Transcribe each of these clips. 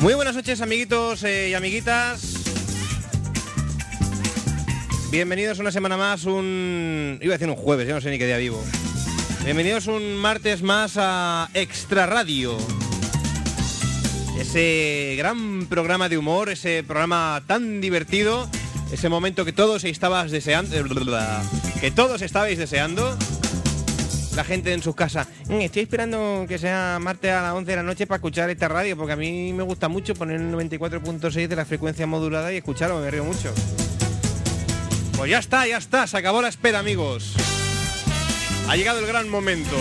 Muy buenas noches, amiguitos y amiguitas. Bienvenidos una semana más, iba a decir un jueves, ya no sé ni qué día vivo. Bienvenidos un martes más a Extra Radio. Ese gran programa de humor, ese programa tan divertido, ese momento que todos estabais deseando. La gente en sus casas. Estoy esperando que sea martes a las 11 de la noche para escuchar esta radio, porque a mí me gusta mucho poner el 94.6 de la frecuencia modulada y escucharlo, me río mucho. Pues ya está, se acabó la espera, amigos. Ha llegado el gran momento.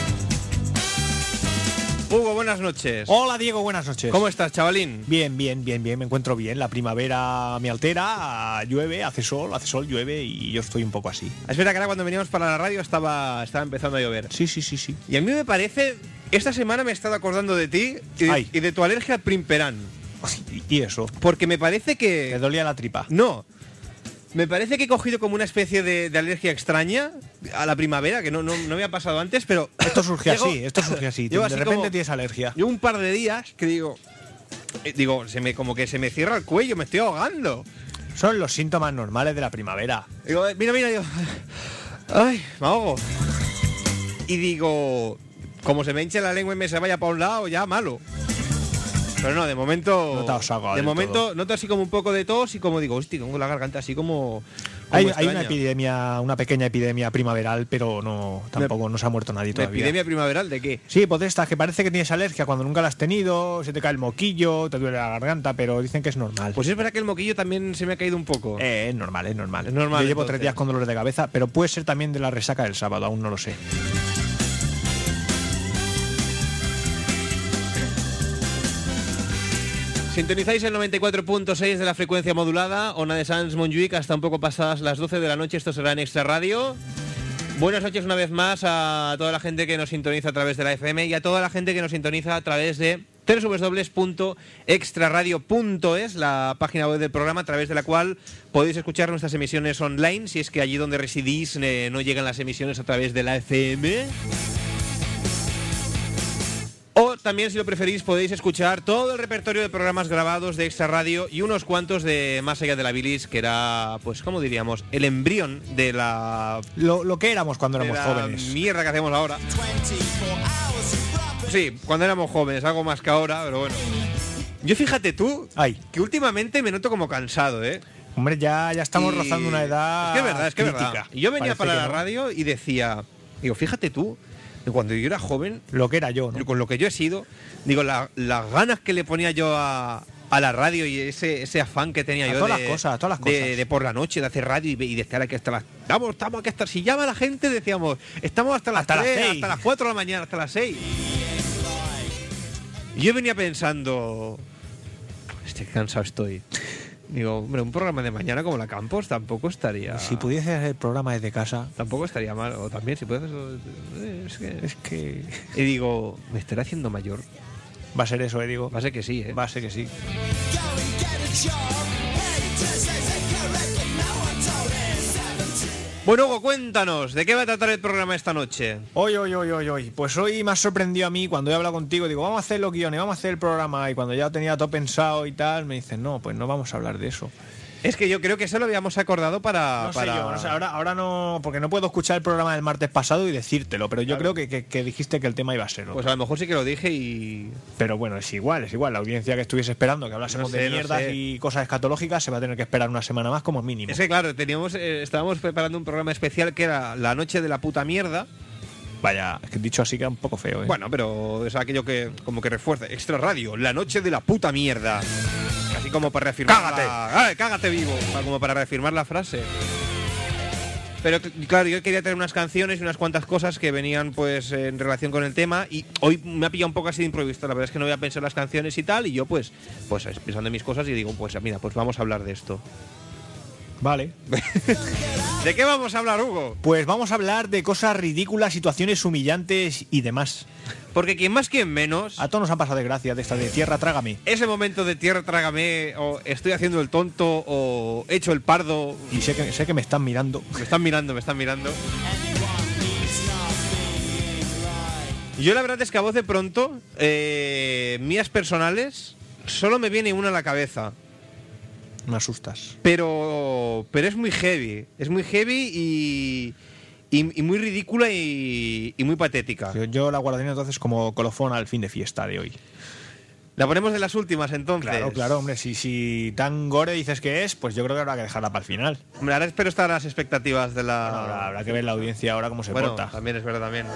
Hugo, buenas noches. Hola, Diego, buenas noches. ¿Cómo estás, chavalín? Bien, me encuentro bien. La primavera me altera, llueve, hace sol, llueve y yo estoy un poco así. Es verdad que ahora cuando veníamos para la radio estaba empezando a llover. Sí. Y a mí me parece, esta semana me he estado acordando de ti y de tu alergia al primperán. ¿Y eso? Porque me parece que... ¿Te dolía la tripa? No. Me parece que he cogido como una especie de alergia extraña a la primavera, que no me había pasado antes, pero... Esto surge así. De repente tienes alergia. Yo un par de días que digo, como que se me cierra el cuello, me estoy ahogando. Son los síntomas normales de la primavera. Digo, mira, yo... Ay, me ahogo. Y digo, como se me hinche la lengua y me se vaya para un lado, ya malo. Pero no, de momento... No te has ahogado de momento todo. noto así como un poco de tos y como digo, hostia, tengo la garganta así como hay una pequeña epidemia primaveral, pero tampoco no se ha muerto nadie todavía. ¿Epidemia primaveral de qué? Sí, pues esta, que parece que tienes alergia cuando nunca la has tenido, se te cae el moquillo, te duele la garganta, pero dicen que es normal. Pues es verdad que el moquillo también se me ha caído un poco. Es normal. Es normal, Yo llevo 3 días con dolores de cabeza, pero puede ser también de la resaca del sábado, aún no lo sé. Sintonizáis el 94.6 de la frecuencia modulada, Ona de Sants Montjuïc, hasta un poco pasadas las 12 de la noche. Esto será en Extra Radio. Buenas noches una vez más a toda la gente que nos sintoniza a través de la FM y a toda la gente que nos sintoniza a través de www.extraradio.es, la página web del programa a través de la cual podéis escuchar nuestras emisiones online, si es que allí donde residís no llegan las emisiones a través de la FM. O también, si lo preferís, podéis escuchar todo el repertorio de programas grabados de Extra Radio y unos cuantos de Más allá de la bilis, que era, pues, ¿cómo diríamos? El embrión de la... Lo que éramos cuando éramos jóvenes. Mierda que hacemos ahora. Sí, cuando éramos jóvenes, algo más que ahora, pero bueno. Yo fíjate tú, que últimamente me noto como cansado, ¿eh? Hombre, ya estamos rozando una edad... Es que es crítica. verdad. Y yo venía Parece para la no. radio y decía... Digo, fíjate tú, cuando yo era joven, lo que era yo, ¿no? Con lo que yo he sido, digo, las ganas que le ponía yo a la radio y ese afán que tenía yo todas las cosas. De por la noche, de hacer radio y de estar aquí hasta las... Estamos aquí hasta... Si llama la gente, decíamos, estamos hasta las 3, hasta las 4 de la mañana, hasta las 6. Y yo venía pensando, qué cansado estoy. Digo, hombre, un programa de mañana como la Campos tampoco estaría... Si pudiese hacer el programa desde casa... Tampoco estaría mal. O también, si puedes... Es que... Y digo, ¿me estaré haciendo mayor? Va a ser eso, digo. Va a ser que sí, ¿eh? Va a ser que sí. Bueno, Hugo, cuéntanos, ¿de qué va a tratar el programa esta noche? Hoy. Pues hoy me ha sorprendido a mí cuando he hablado contigo. Digo, vamos a hacer los guiones, vamos a hacer el programa. Y cuando ya tenía todo pensado y tal, me dicen, no, pues no vamos a hablar de eso. Es que yo creo que eso lo habíamos acordado para... No sé yo, ahora no, porque no puedo escuchar el programa del martes pasado y decírtelo, pero yo creo que dijiste que el tema iba a ser otro. Pues a lo mejor sí que lo dije y... Pero bueno, es igual, la audiencia que estuviese esperando que hablásemos de mierdas y cosas escatológicas se va a tener que esperar una semana más como mínimo. Es que claro, estábamos preparando un programa especial que era La Noche de la Puta Mierda. Vaya, es que dicho así queda un poco feo, ¿eh? Bueno, pero es aquello que como que refuerza. Extra Radio, La Noche de la Puta Mierda. Casi como para reafirmar... ¡Cágate! ¡Cágate vivo! Como para reafirmar la frase. Pero claro, yo quería tener unas canciones y unas cuantas cosas que venían pues en relación con el tema y hoy me ha pillado un poco así de improviso. La verdad es que no había pensado en las canciones y tal y yo pues pensando en mis cosas y digo, pues mira, pues vamos a hablar de esto. Vale. ¿De qué vamos a hablar, Hugo? Pues vamos a hablar de cosas ridículas, situaciones humillantes y demás. Porque quien más, quien menos... A todos nos han pasado desgracias de esta de tierra, trágame. Ese momento de tierra, trágame, o estoy haciendo el tonto, o he hecho el pardo... Y sé que me están mirando. Me están mirando. Yo la verdad es que a voz de pronto, mías personales, Solo me viene una a la cabeza. Me asustas. Pero es muy heavy. Es muy heavy y muy ridícula y muy patética. Yo la guardaría entonces como colofón al fin de fiesta de hoy. La ponemos de las últimas entonces. Claro, hombre, si tan gore dices que es, pues yo creo que habrá que dejarla para el final. Hombre, ahora espero estar a las expectativas de la... Bueno, habrá que ver la audiencia ahora cómo se porta. También es verdad, también.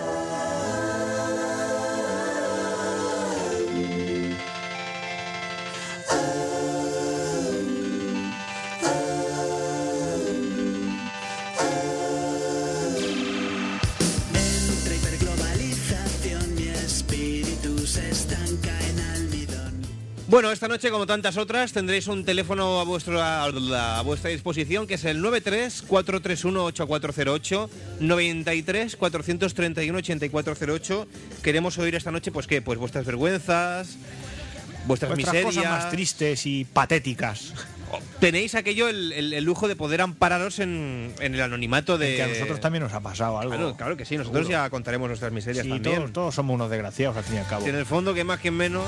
Bueno, esta noche, como tantas otras, tendréis un teléfono a vuestra disposición, que es el 93-431-8408, 93-431-8408. Queremos oír esta noche, pues qué, pues vuestras vergüenzas, vuestras miserias, cosas más tristes y patéticas. Tenéis aquello, el lujo de poder ampararos en el anonimato de... Que a nosotros también nos ha pasado algo. Claro que sí, nosotros ya contaremos nuestras miserias también. Todos somos unos desgraciados, al fin y al cabo. Y en el fondo, que más que menos...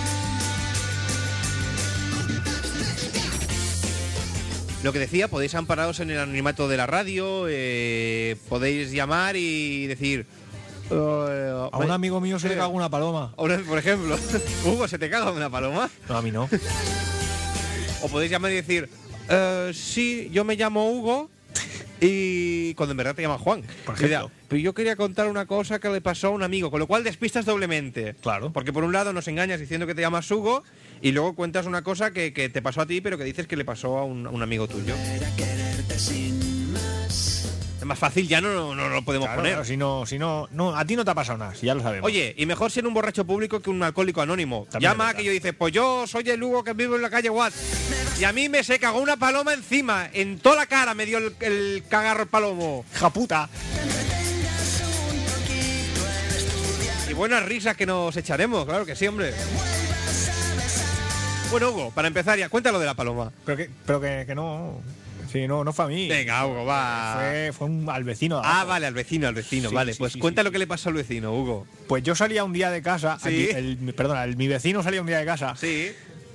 Lo que decía, podéis ampararos en el anonimato de la radio, podéis llamar y decir... a un amigo mío se le caga una paloma. Por ejemplo, Hugo, ¿se te caga una paloma? No, a mí no. O podéis llamar y decir, sí, yo me llamo Hugo y cuando en verdad te llamas Juan. Por ejemplo. Pero yo quería contar una cosa que le pasó a un amigo, con lo cual despistas doblemente. Claro. Porque por un lado nos engañas diciendo que te llamas Hugo y luego cuentas una cosa que te pasó a ti, pero que dices que le pasó a un amigo tuyo. Es más fácil, ya no lo podemos poner. Claro, si no, a ti no te ha pasado nada, si ya lo sabemos. Oye, y mejor ser un borracho público que un alcohólico anónimo. También Llama que yo dice, pues yo soy el Hugo que vivo en la calle Watt y a mí me se cagó una paloma encima, en toda la cara me dio el cagarro el palomo. ¡Hija puta! Y buenas risas que nos echaremos, claro que sí, hombre. Bueno, Hugo, para empezar ya, cuéntalo de la paloma. Pero que no... Sí, no fue a mí. Venga, Hugo, va. Fue al vecino. Vale, al vecino, Sí, vale. sí, Pues sí, cuenta sí. lo que le pasó al vecino, Hugo. Pues yo salía un día de casa. Sí. Mi vecino salía un día de casa. Sí.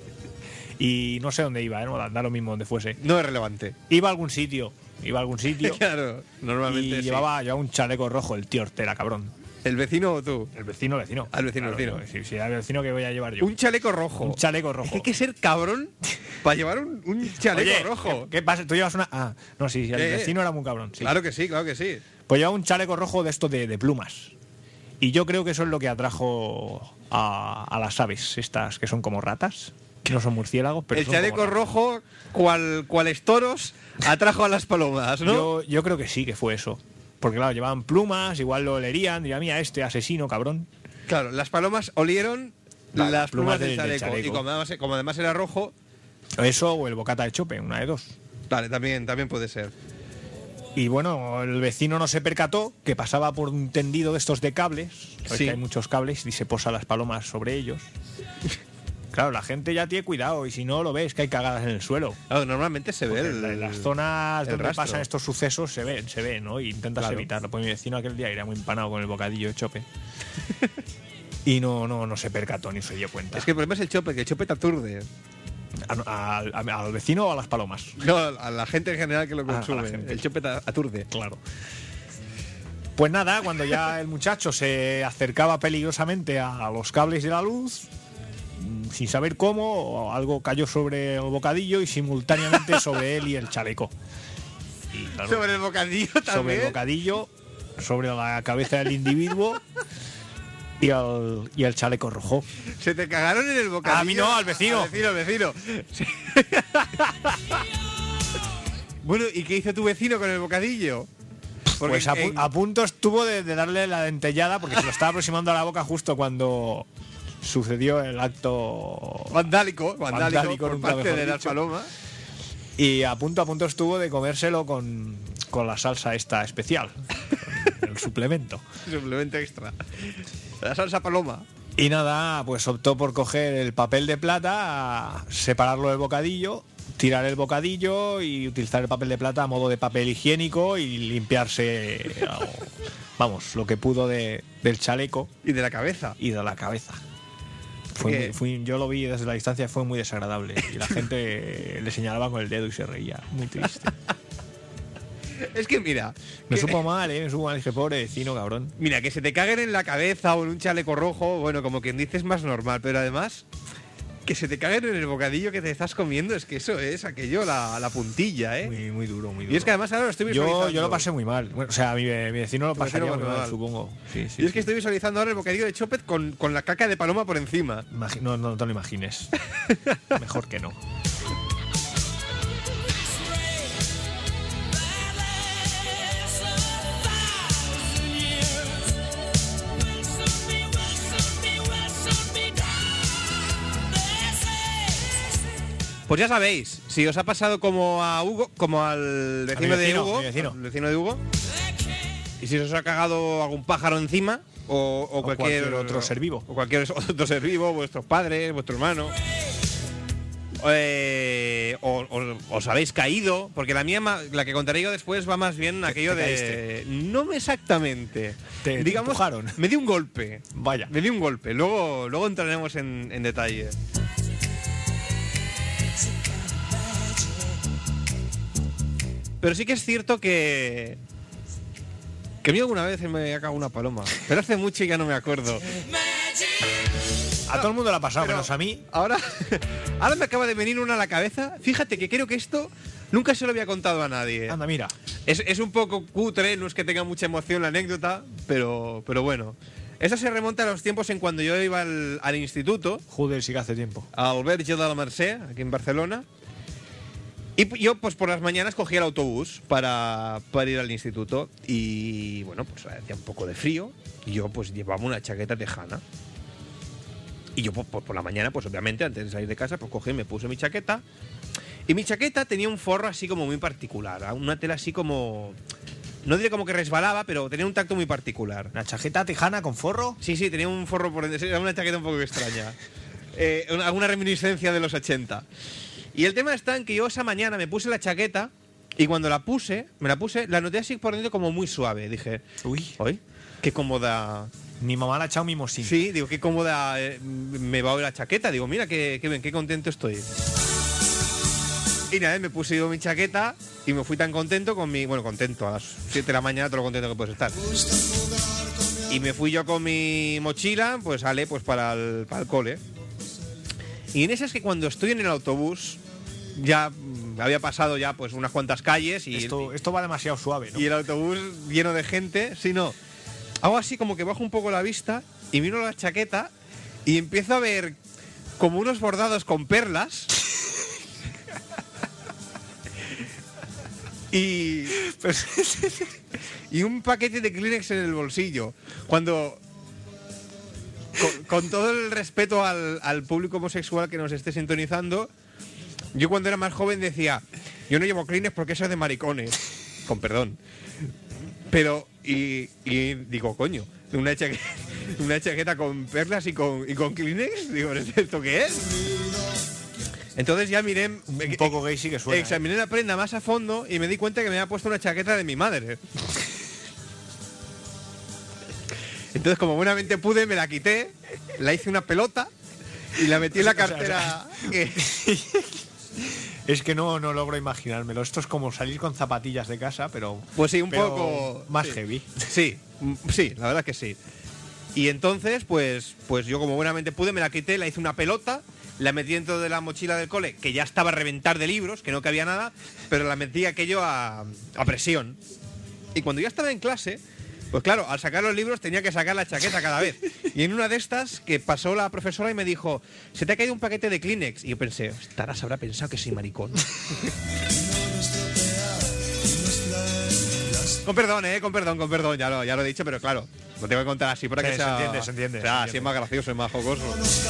Y no sé dónde iba, no da lo mismo donde fuese. No es relevante. Iba a algún sitio. Claro, normalmente Y sí. llevaba un chaleco rojo, el tío Hortera, cabrón. ¿El vecino o tú? El vecino. Al vecino. Sí, al vecino que voy a llevar yo. Un chaleco rojo. Un chaleco rojo. Es que hay que ser cabrón para llevar un chaleco Oye, rojo. ¿Qué pasa? Tú llevas una... Ah, no, sí, el vecino era muy cabrón. Sí. Claro que sí. Pues llevaba un chaleco rojo de estos de plumas. Y yo creo que eso es lo que atrajo a las aves, estas que son como ratas. Que no son murciélagos, pero el son chaleco como ratas. rojo, cuales toros, atrajo a las palomas, ¿no? Yo creo que sí, que fue eso. Porque claro, llevaban plumas, igual lo olerían, dirían, mira, este asesino, cabrón. Claro, las palomas olieron las plumas del chaleco. Y como además era rojo... Eso o el bocata de chope, una de dos. Vale, también puede ser. Y bueno, el vecino no se percató que pasaba por un tendido de estos de cables, porque Sí. hay muchos cables y se posa las palomas sobre ellos. Claro, la gente ya tiene cuidado y si no lo ves que hay cagadas en el suelo. Claro, normalmente se ve En las zonas el donde rastro. pasan estos sucesos se ve, ¿no? Y intentas Claro. evitarlo. Pues mi vecino aquel día era muy empanado con el bocadillo de chope. Y no se percató ni se dio cuenta. Es que el problema es el chope, que el chope te aturde. ¿Al vecino o a las palomas? No, a la gente en general que lo A la consume. gente. El chope te aturde. Claro. Pues nada, cuando ya el muchacho se acercaba peligrosamente a los cables de la luz, sin saber cómo, algo cayó sobre el bocadillo y simultáneamente sobre él y el chaleco. Y, claro, Sobre el bocadillo también. sobre el bocadillo, sobre la cabeza del individuo y el chaleco rojo. Se te cagaron en el bocadillo. A mí no, al vecino. Al vecino. Sí. Bueno, ¿y qué hizo tu vecino con el bocadillo? Porque Pues a punto estuvo de darle la dentellada porque se lo estaba aproximando a la boca justo cuando sucedió el acto vandálico por nunca parte mejor de las dicho. palomas. Y a punto estuvo de comérselo con la salsa esta especial, con el suplemento. Suplemento extra. La salsa paloma. Y nada, pues optó por coger el papel de plata, separarlo del bocadillo, tirar el bocadillo y utilizar el papel de plata a modo de papel higiénico y limpiarse, vamos, lo que pudo del chaleco Y de la cabeza. y de la cabeza. Yo lo vi desde la distancia, fue muy desagradable. Y la gente le señalaba con el dedo y se reía. Muy triste. Es que mira... Me supo mal, me supo mal. Dije, pobre vecino, cabrón. Mira, que se te caguen en la cabeza o en un chaleco rojo, bueno, como quien dice es más normal, pero además... Que se te caguen en el bocadillo que te estás comiendo, es que eso es aquello, la puntilla, ¿eh? Muy duro, muy duro. Y es que además ahora lo estoy visualizando. Yo lo pasé muy mal. Bueno, o sea, mi vecino lo pasaría muy mal, supongo. Sí, y es que estoy visualizando ahora el bocadillo de Chopet con la caca de paloma por encima. No te lo imagines. Mejor que no. Pues ya sabéis, si os ha pasado como a Hugo, como al vecino de Hugo, al vecino de Hugo, y si os ha cagado algún pájaro encima o cualquier otro ser vivo, o cualquier otro ser vivo, vuestros padres, vuestro hermano, os habéis caído, porque la mía, la que contaré yo después, va más bien aquello de caíste. no exactamente, digamos, te empujaron. Me di un golpe. Vaya. Me di un golpe. Luego entraremos en detalle. Pero sí que es cierto que a mí alguna vez me ha cagado una paloma. Pero hace mucho y ya no me acuerdo. A todo el mundo le ha pasado, Pero menos a mí. Ahora me acaba de venir una a la cabeza. Fíjate que creo que esto nunca se lo había contado a nadie. Anda, mira. Es un poco cutre, no es que tenga mucha emoción la anécdota, pero bueno. Esa se remonta a los tiempos en cuando yo iba al instituto. Joder, sí que hace tiempo. Al Verge de la Mercè, aquí en Barcelona. Y yo, pues por las mañanas cogía el autobús para ir al instituto. Y bueno, pues hacía un poco de frío. Y yo pues llevaba una chaqueta tejana. Y yo pues, por la mañana, pues obviamente, antes de salir de casa, pues cogí y me puse mi chaqueta. Y mi chaqueta tenía un forro así como muy particular. Una tela así como... No diré como que resbalaba, pero tenía un tacto muy particular. ¿Una chaqueta tejana con forro? Sí, tenía un forro por dentro. Era una chaqueta un poco extraña. Alguna reminiscencia de los 80. Y el tema está en que yo esa mañana me puse la chaqueta y cuando me la puse, la noté así por dentro como muy suave. Dije, uy, qué cómoda. Mi mamá la ha echado mimosín. Sí, digo, qué cómoda me va hoy la chaqueta. Digo, mira, qué bien, qué contento estoy. Y nada, me puse yo mi chaqueta y me fui tan contento contento, a las 7 de la mañana, todo lo contento que puedes estar. Y me fui yo con mi mochila, pues para el cole. Y en esa es que cuando estoy en el autobús, ya había pasado ya pues unas cuantas calles y... Esto va demasiado suave, ¿no? Y el autobús lleno de gente, sí, no. Hago así como que bajo un poco la vista y miro la chaqueta y empiezo a ver como unos bordados con perlas. Y un paquete de Kleenex en el bolsillo. Cuando... Con todo el respeto al público homosexual que nos esté sintonizando, yo cuando era más joven decía, yo no llevo Kleenex porque eso es de maricones. Con perdón. Pero, y digo, coño, una chaqueta con perlas y con Kleenex, digo, ¿esto qué es? Entonces ya miré... Un poco gay sí que suena. Examiné la prenda más a fondo y me di cuenta que me había puesto una chaqueta de mi madre. Entonces, como buenamente pude, me la quité, la hice una pelota y la metí en la cartera. Es que no logro imaginármelo. Esto es como salir con zapatillas de casa, pero... Pues sí, un poco... Más heavy. Sí, la verdad que sí. Y entonces, pues yo como buenamente pude, me la quité, la hice una pelota, la metí dentro de la mochila del cole, que ya estaba a reventar de libros, que no cabía nada, pero la metí aquello a presión. Y cuando ya estaba en clase... Pues claro, al sacar los libros tenía que sacar la chaqueta cada vez. Y en una de estas que pasó la profesora y me dijo, se te ha caído un paquete de Kleenex. Y yo pensé, Taras habrá pensado que soy maricón. Con perdón, ya lo he dicho, pero claro, lo tengo que contar así para que sea... Se entiende. O sea, así es más gracioso, es más jocoso.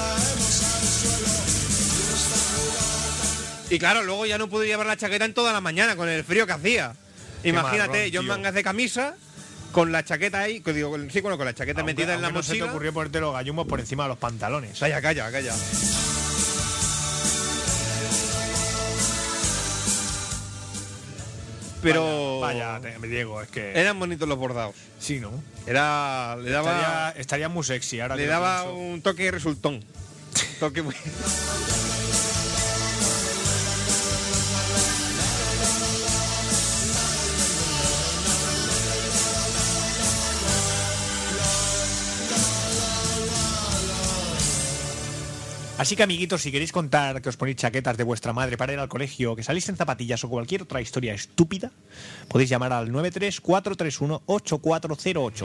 Y claro, luego ya no pude llevar la chaqueta en toda la mañana con el frío que hacía. Imagínate, marrón, yo en mangas de camisa... Con la chaqueta ahí, con la chaqueta metida en la mochila. No se te ocurrió ponerte los gallumos por encima de los pantalones. Calla. Pero... Vaya, Diego, es que... Eran bonitos los bordados. Sí, ¿no? Le daba... Estaría muy sexy ahora. Le daba un toque resultón. Toque muy... Así que, amiguitos, si queréis contar que os ponéis chaquetas de vuestra madre para ir al colegio, que salís en zapatillas o cualquier otra historia estúpida, podéis llamar al 934318408.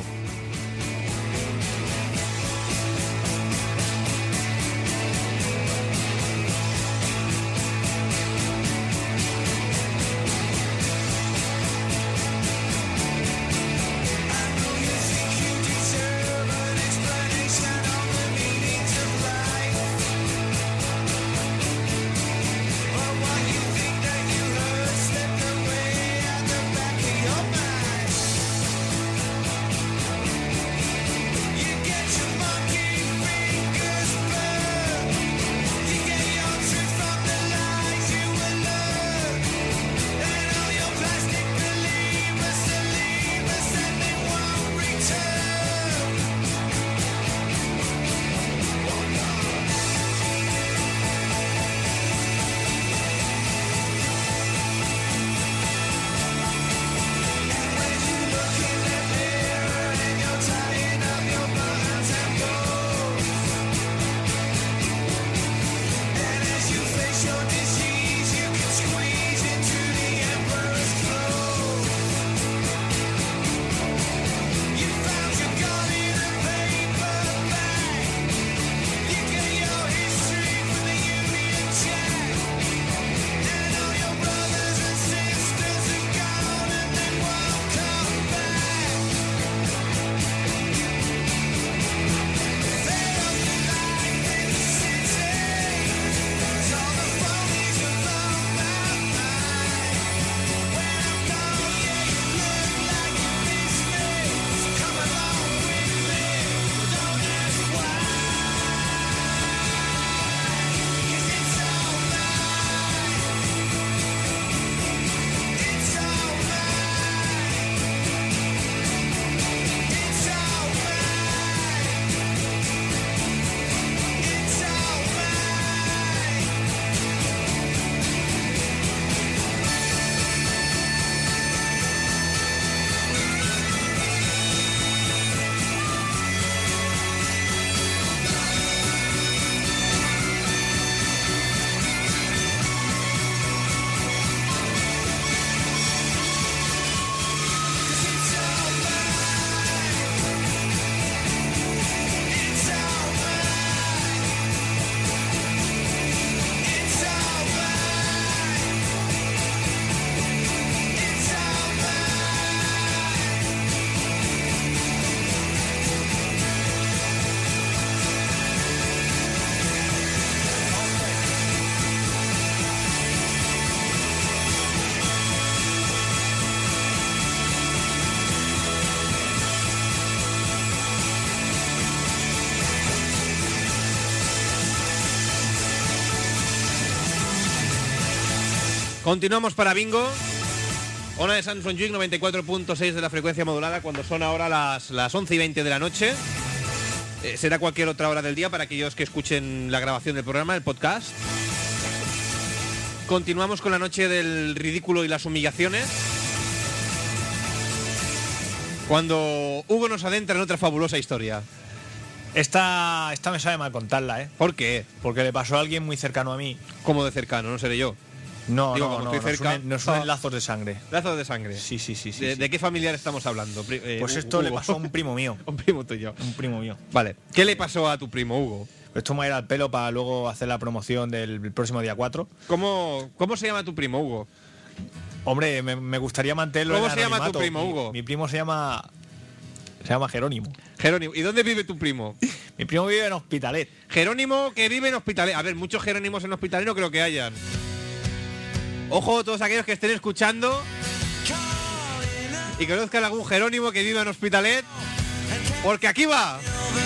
Continuamos para Bingo. Ona de Samsung Juic 94.6 de la frecuencia modulada, cuando son ahora las 11:20 de la noche. Será cualquier otra hora del día para aquellos que escuchen la grabación del programa, el podcast. Continuamos con la noche del ridículo y las humillaciones, cuando Hugo nos adentra en otra fabulosa historia. Esta me sabe mal contarla, ¿eh? ¿Por qué? Porque le pasó a alguien muy cercano a mí. ¿Cómo de cercano? No seré yo. No, Digo, no, como no, estoy cerca. no son lazos de sangre. ¿Lazos de sangre? Sí. ¿De qué familiar estamos hablando? Pues esto le pasó a un primo mío. Un primo tuyo. Un primo mío. Vale. ¿Qué le pasó a tu primo, Hugo? Esto me va a ir al pelo para luego hacer la promoción del próximo día 4. ¿Cómo se llama tu primo, Hugo? Hombre, me gustaría mantenerlo. ¿Cómo en se llama tu anonimato. primo, Hugo? Mi primo se llama Jerónimo. Jerónimo. ¿Y dónde vive tu primo? Mi primo vive en Hospitalet. Jerónimo, que vive en Hospitalet. A ver, muchos Jerónimos en Hospitalet no creo que hayan. Ojo, todos aquellos que estén escuchando y conozcan algún Jerónimo que viva en Hospitalet, porque aquí va.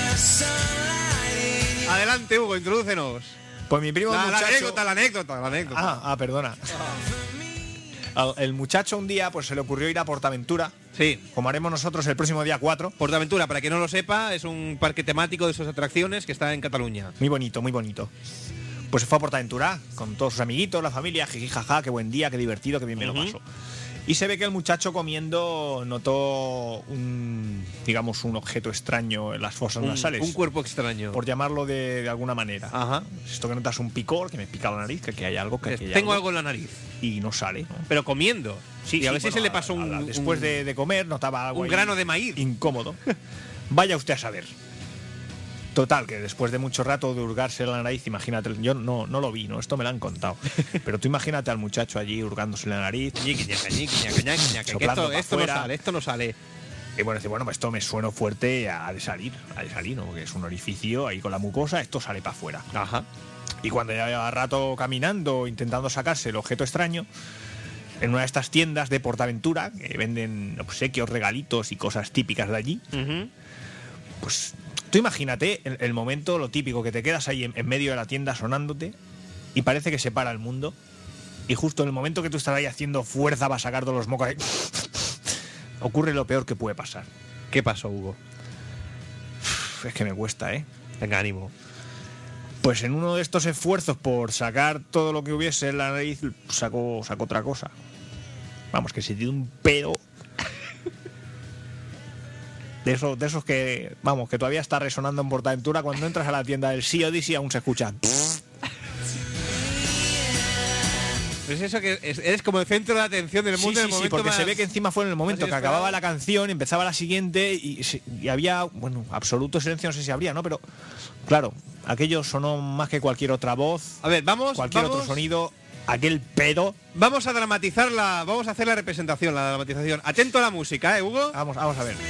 Adelante, Hugo, introdúcenos. Pues mi primo La muchacho... anécdota. perdona. El muchacho un día pues se le ocurrió ir a Portaventura, Sí. como haremos nosotros el próximo día 4. Portaventura, para quien no lo sepa, es un parque temático de sus atracciones que está en Cataluña. Muy bonito, muy bonito. Pues se fue a Portaventura con todos sus amiguitos, la familia, jiji, jaja, qué buen día, qué divertido, qué bien me lo paso. Y se ve que el muchacho comiendo notó un objeto extraño en las fosas nasales. Un cuerpo extraño. Por llamarlo de alguna manera. Ajá. Esto que notas un picor, que me pica la nariz, que hay algo, que aquí hay Tengo algo en la nariz. Y no sale, ¿no? Pero comiendo. Sí, y a ver si bueno, se le pasó después de comer notaba algo un ahí grano de maíz. incómodo. Vaya usted a saber. Total, que después de mucho rato de hurgarse la nariz, imagínate, yo no lo vi, ¿no? Esto me lo han contado. Pero tú imagínate al muchacho allí hurgándose la nariz. Esto no sale. Y bueno, dice, bueno, pues esto me suena fuerte, ha de salir, ¿no? Porque es un orificio ahí con la mucosa, esto sale para afuera. Ajá. Y cuando ya lleva rato caminando, intentando sacarse el objeto extraño, en una de estas tiendas de Portaventura, que venden obsequios, regalitos y cosas típicas de allí, pues tú imagínate el momento, lo típico, que te quedas ahí en medio de la tienda sonándote y parece que se para el mundo, y justo en el momento que tú estás ahí haciendo fuerza para sacar todos los mocos ahí, ocurre lo peor que puede pasar. ¿Qué pasó, Hugo? Es que me cuesta, ¿eh? Venga, ánimo. Pues en uno de estos esfuerzos por sacar todo lo que hubiese en la nariz, sacó otra cosa. Vamos, que se dio un pedo. De esos que, vamos, que todavía está resonando en Portaventura. Cuando entras a la tienda del Sea Odyssey aún se escucha. Es eso que eres como el centro de atención del mundo. Sí, porque se ve que encima fue en el momento que acababa la canción, empezaba la siguiente y había, bueno, absoluto silencio, no sé si habría, ¿no? Pero, claro, aquello sonó más que cualquier otra voz. A ver, cualquier otro sonido, aquel pedo. Vamos a dramatizarla, vamos a hacer la representación, la dramatización. Atento a la música, Hugo. Vamos a ver.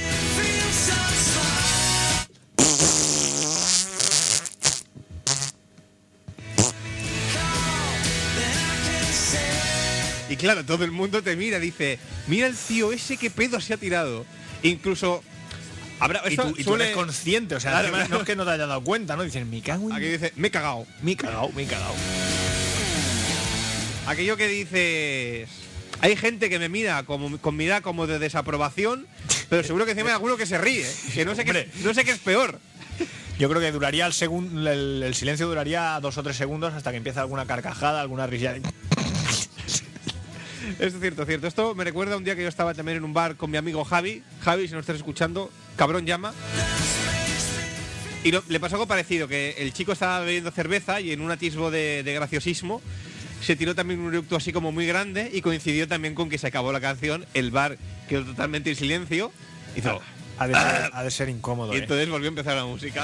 Y claro, todo el mundo te mira, dice, mira el tío ese que pedo se ha tirado. Incluso habrá, y tú eres consciente, o sea, claro, no es que no te hayas dado cuenta, ¿no? Dicen, me cago en... Aquí dice, me he cagado. Aquello que dices, hay gente que me mira con mirada como de desaprobación, pero seguro que encima hay alguno que se ríe, que no sé qué es peor. Yo creo que duraría el silencio duraría 2 o 3 segundos hasta que empieza alguna carcajada, alguna risa. Esto es cierto. Esto me recuerda un día que yo estaba también en un bar con mi amigo Javi. Javi, si no estás escuchando, cabrón llama. Y le pasó algo parecido, que el chico estaba bebiendo cerveza y en un atisbo de graciosismo se tiró también un eructo así como muy grande y coincidió también con que se acabó la canción, el bar quedó totalmente en silencio. Hizo... Ha de ser incómodo. Y entonces volvió a empezar la música.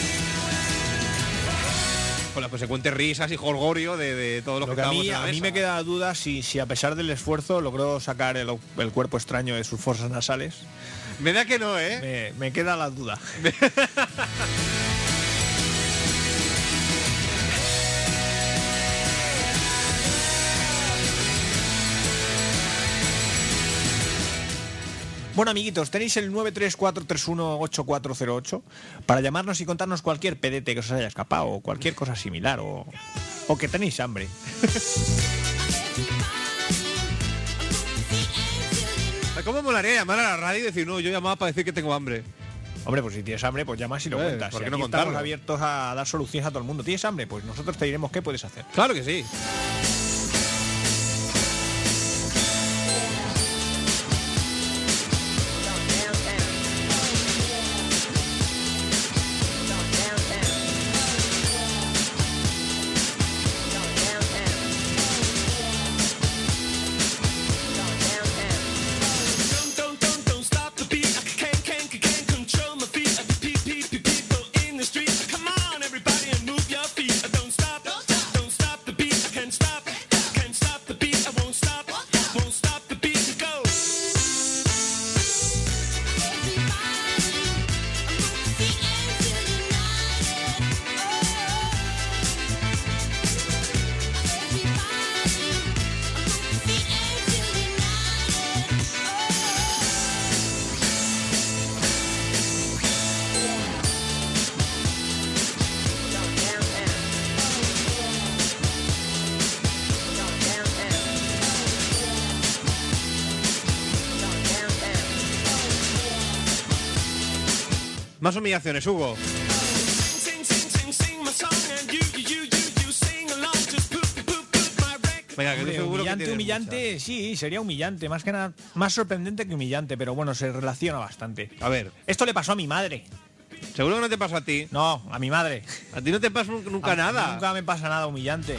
Con las consecuentes risas y jolgorio de todos los que estábamos en la mesa. A mí me queda la duda si a pesar del esfuerzo logró sacar el cuerpo extraño de sus fosas nasales. Me da que no, ¿eh? Me queda la duda. Bueno, amiguitos, tenéis el 934318408 para llamarnos y contarnos cualquier pedete que os haya escapado o cualquier cosa similar o que tenéis hambre. ¿Cómo molaría llamar a la radio y decir, no, yo llamaba para decir que tengo hambre? Hombre, pues si tienes hambre, pues llamas y lo cuentas. ¿Por qué si no aquí contarlo? estamos abiertos a dar soluciones a todo el mundo. ¿Tienes hambre? Pues nosotros te diremos qué puedes hacer. Claro que sí. Can't stop. Más humillaciones, Hugo. Venga, que Hombre, estoy seguro que tienes humillante, muchas. sí, sería humillante, más que nada, más sorprendente que humillante, pero bueno, se relaciona bastante. A ver, Esto le pasó a mi madre. seguro que no te pasó a ti. No, a mi madre. A ti no te pasa nunca nada. Nunca me pasa nada humillante.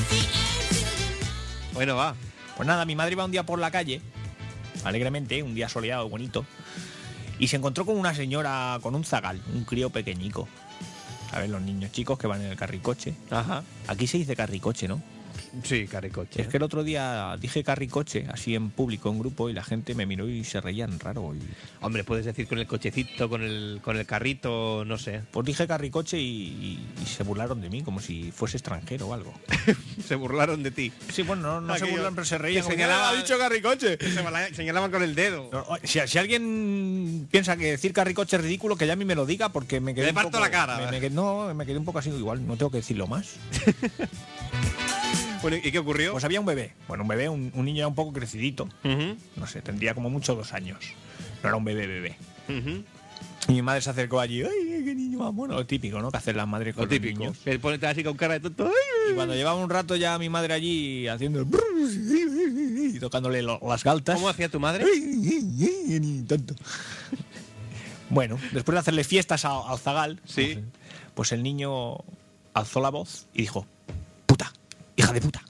Bueno, va. Pues nada, mi madre iba un día por la calle, alegremente, un día soleado, bonito, y se encontró con una señora con un zagal, un crío pequeñico. A ver, los niños chicos que van en el carricoche. Ajá. Aquí se dice carricoche, ¿no? Sí, caricoche. Es que el otro día dije carricoche, así en público, en grupo, y la gente me miró y se reían raro. Y... Hombre, puedes decir con el cochecito, con el carrito, no sé. Pues dije carricoche y se burlaron de mí, como si fuese extranjero o algo. Se burlaron de ti. Sí, bueno, no se Aquello burlan, pero se reían. que como, señalaba- "Ah, ha dicho carricoche! Señalaban con el dedo. No, si alguien piensa que decir carricoche es ridículo, que ya a mí me lo diga, porque me quedé Le un parto poco- la cara. me quedé un poco así, igual, no tengo que decirlo más. Bueno, ¿y qué ocurrió? Pues había un bebé. Bueno, un bebé, un niño ya un poco crecidito. Ujú, No sé, tendría como mucho 2 años. No era un bebé. ujú. Y mi madre se acercó allí. ¡Ay, qué niño más mono! Lo típico, ¿no? Que hacen las madres con Lo los típico. niños. Que ponete así con cara de tonto. Y cuando llevaba un rato ya mi madre allí haciendo... y tocándole las galtas. ¿Cómo hacía tu madre? Ni tanto. Bueno, después de hacerle fiestas al zagal, Sí. pues el niño alzó la voz y dijo: ¡puta! ¡Hija de puta!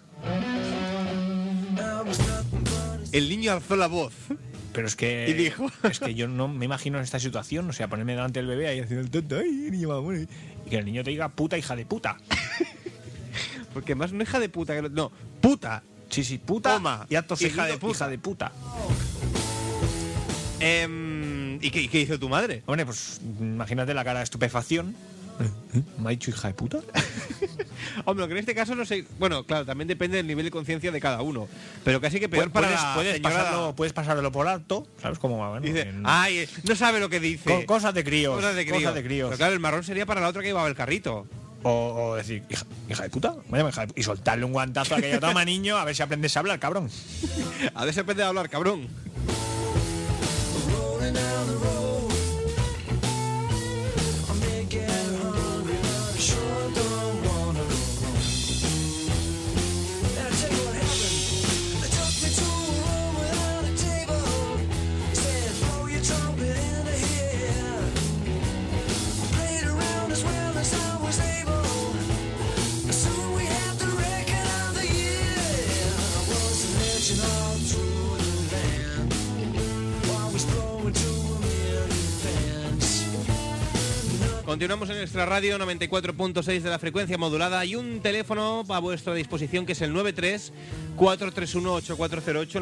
El niño alzó la voz. Pero es que... Y dijo. Es que yo no me imagino en esta situación, o sea, ponerme delante del bebé ahí haciendo el tonto, ¡ay, niño mamón! Y que el niño te diga: ¡puta, hija de puta! Porque más no hija de puta que no, puta. Sí, puta. Toma, y acto hija seguido, de puta. hija de puta. ¿Y qué hizo tu madre? Hombre, pues imagínate la cara de estupefacción. ¿Me ha dicho hija de puta? Hombre, que en este caso no sé. Bueno, claro, también depende del nivel de conciencia de cada uno. Pero casi que peor para la señora. puedes pasarlo por alto, ¿sabes cómo va? Bueno, Dice, ay, no sabe lo que dice. cosas de críos. Cosas de críos. Críos. Pero claro, el marrón sería para la otra que llevaba el carrito. O decir, hija de puta, vaya, hija de puta. Y soltarle un guantazo a aquello, toma niño, a ver si aprendes a hablar, cabrón. A ver si aprende a hablar, cabrón. Continuamos en nuestra radio 94.6 de la frecuencia modulada y un teléfono a vuestra disposición que es el 93-431-8408,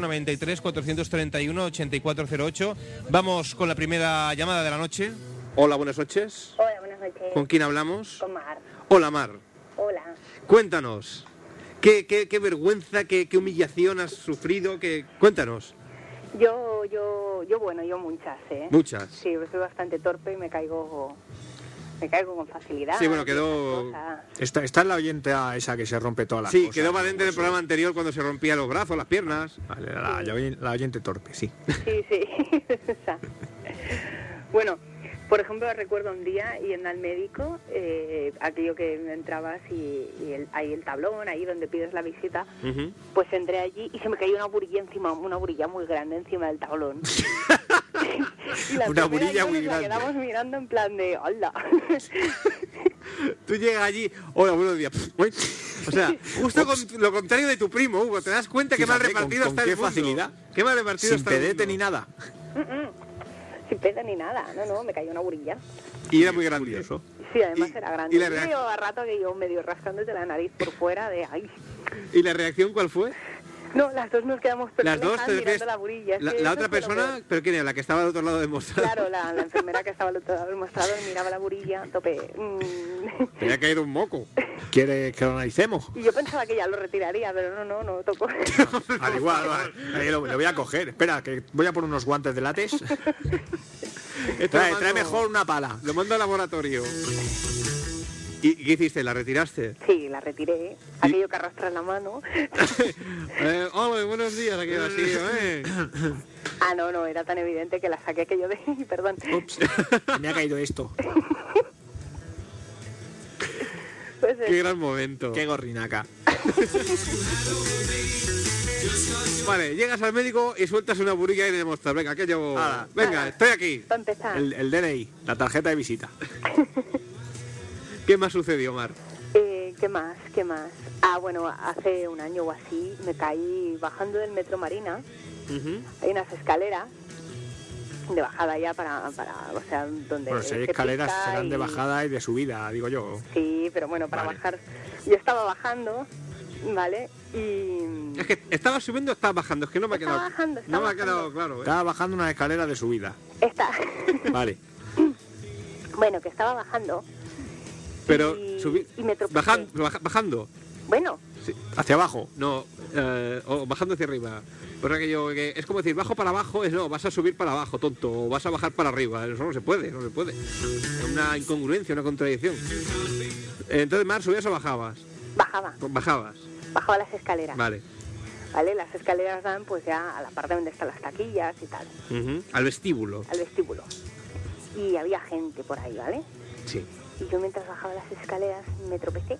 93-431-8408. Vamos con la primera llamada de la noche. Hola, buenas noches. Hola, buenas noches. ¿Con quién hablamos? Con Mar. Hola, Mar. Hola. Cuéntanos. ¿Qué vergüenza, qué humillación has sufrido? Cuéntanos. Yo muchas, ¿eh? Muchas. Sí, soy bastante torpe y me caigo con facilidad. Sí, bueno, quedó... Esas Está en la oyente esa que se rompe todas las Sí, cosas. quedó valente en el programa anterior cuando se rompía los brazos, las piernas. Vale, la oyente torpe, sí. Sí. Esa. Bueno, por ejemplo, recuerdo un día yendo al médico, aquello que entrabas y ahí el tablón, ahí donde pides la visita, Ujú. pues entré allí y se me cayó una burilla muy grande encima del tablón. Y la Una primera burilla y yo muy nos la grande. quedamos mirando en plan de ¡hola! Tú llegas allí, hola, buenos días. Uy. O sea, justo lo contrario de tu primo, Hugo. ¿Te das cuenta que mal Fíjate, repartido con está qué el mundo? facilidad. Qué mal repartido Sin está el pedete mundo. ni nada. Sin pena ni nada, no, me cayó una burilla. Y era muy grandioso. Sí, además Y- era grande. y la Y reacción- yo a rato que yo medio rascándote la nariz por fuera de ¡ay! ¿Y la reacción cuál fue? No, las dos nos quedamos Las dos perplejas te mirando refieres- la burilla. Es que La eso otra fue lo persona, peor. ¿pero quién era? La que estaba al otro lado del mostrador. Claro, la enfermera que estaba al otro lado del mostrador miraba la burilla a tope. Te había caído un moco. ¿Quiere que lo analicemos? Y yo pensaba que ya lo retiraría, pero no tocó. Al igual, vale. Ahí lo voy a coger. Espera, que voy a por unos guantes de látex. Esto Trae lo mando- mejor una pala. Lo mando al laboratorio. ¿Y qué hiciste? ¿La retiraste? Sí, la retiré. Aquello que arrastra la mano. Hola, buenos días, aquello así, Ah, no, era tan evidente que la saqué aquello de... Perdón. Ups, me ha caído esto. Pues Qué gran momento. Qué gorrinaca. Vale, llegas al médico y sueltas una burilla y le demuestras, venga, que llevo... Hala. Venga, estoy aquí. para empezar. El DNI, la tarjeta de visita. ¿Qué más sucedió, Mar? ¿Qué más? Ah, bueno, hace un año o así me caí bajando del Metro Marina. Hay unas escaleras de bajada ya para o sea, donde Bueno, si hay se escaleras pica serán de y- bajada y de subida, digo yo. Sí, pero bueno, para Vale. bajar. Yo estaba bajando, ¿vale? Y... Es que estaba subiendo o estaba bajando, es que no me ha Estaba quedado... bajando, no me ha estaba quedado bajando. claro, Estaba bajando una escalera de subida. Está... Vale. Bueno, que estaba bajando. Pero y me tropecé. bajando. Bueno, Sí. Hacia abajo. No, o bajando hacia arriba. Porque aquello que es como decir, bajo para abajo, es no, vas a subir para abajo, tonto, o vas a bajar para arriba. Eso no se puede. Es una incongruencia, una contradicción. Entonces, Mar, ¿subías o bajabas? bajaba Bajabas, las escaleras. vale. ¿Vale? Las escaleras dan pues ya a la parte donde están las taquillas y tal, Al vestíbulo. al vestíbulo. Y había gente por ahí, ¿vale? Sí. Y yo mientras bajaba las escaleras me tropecé.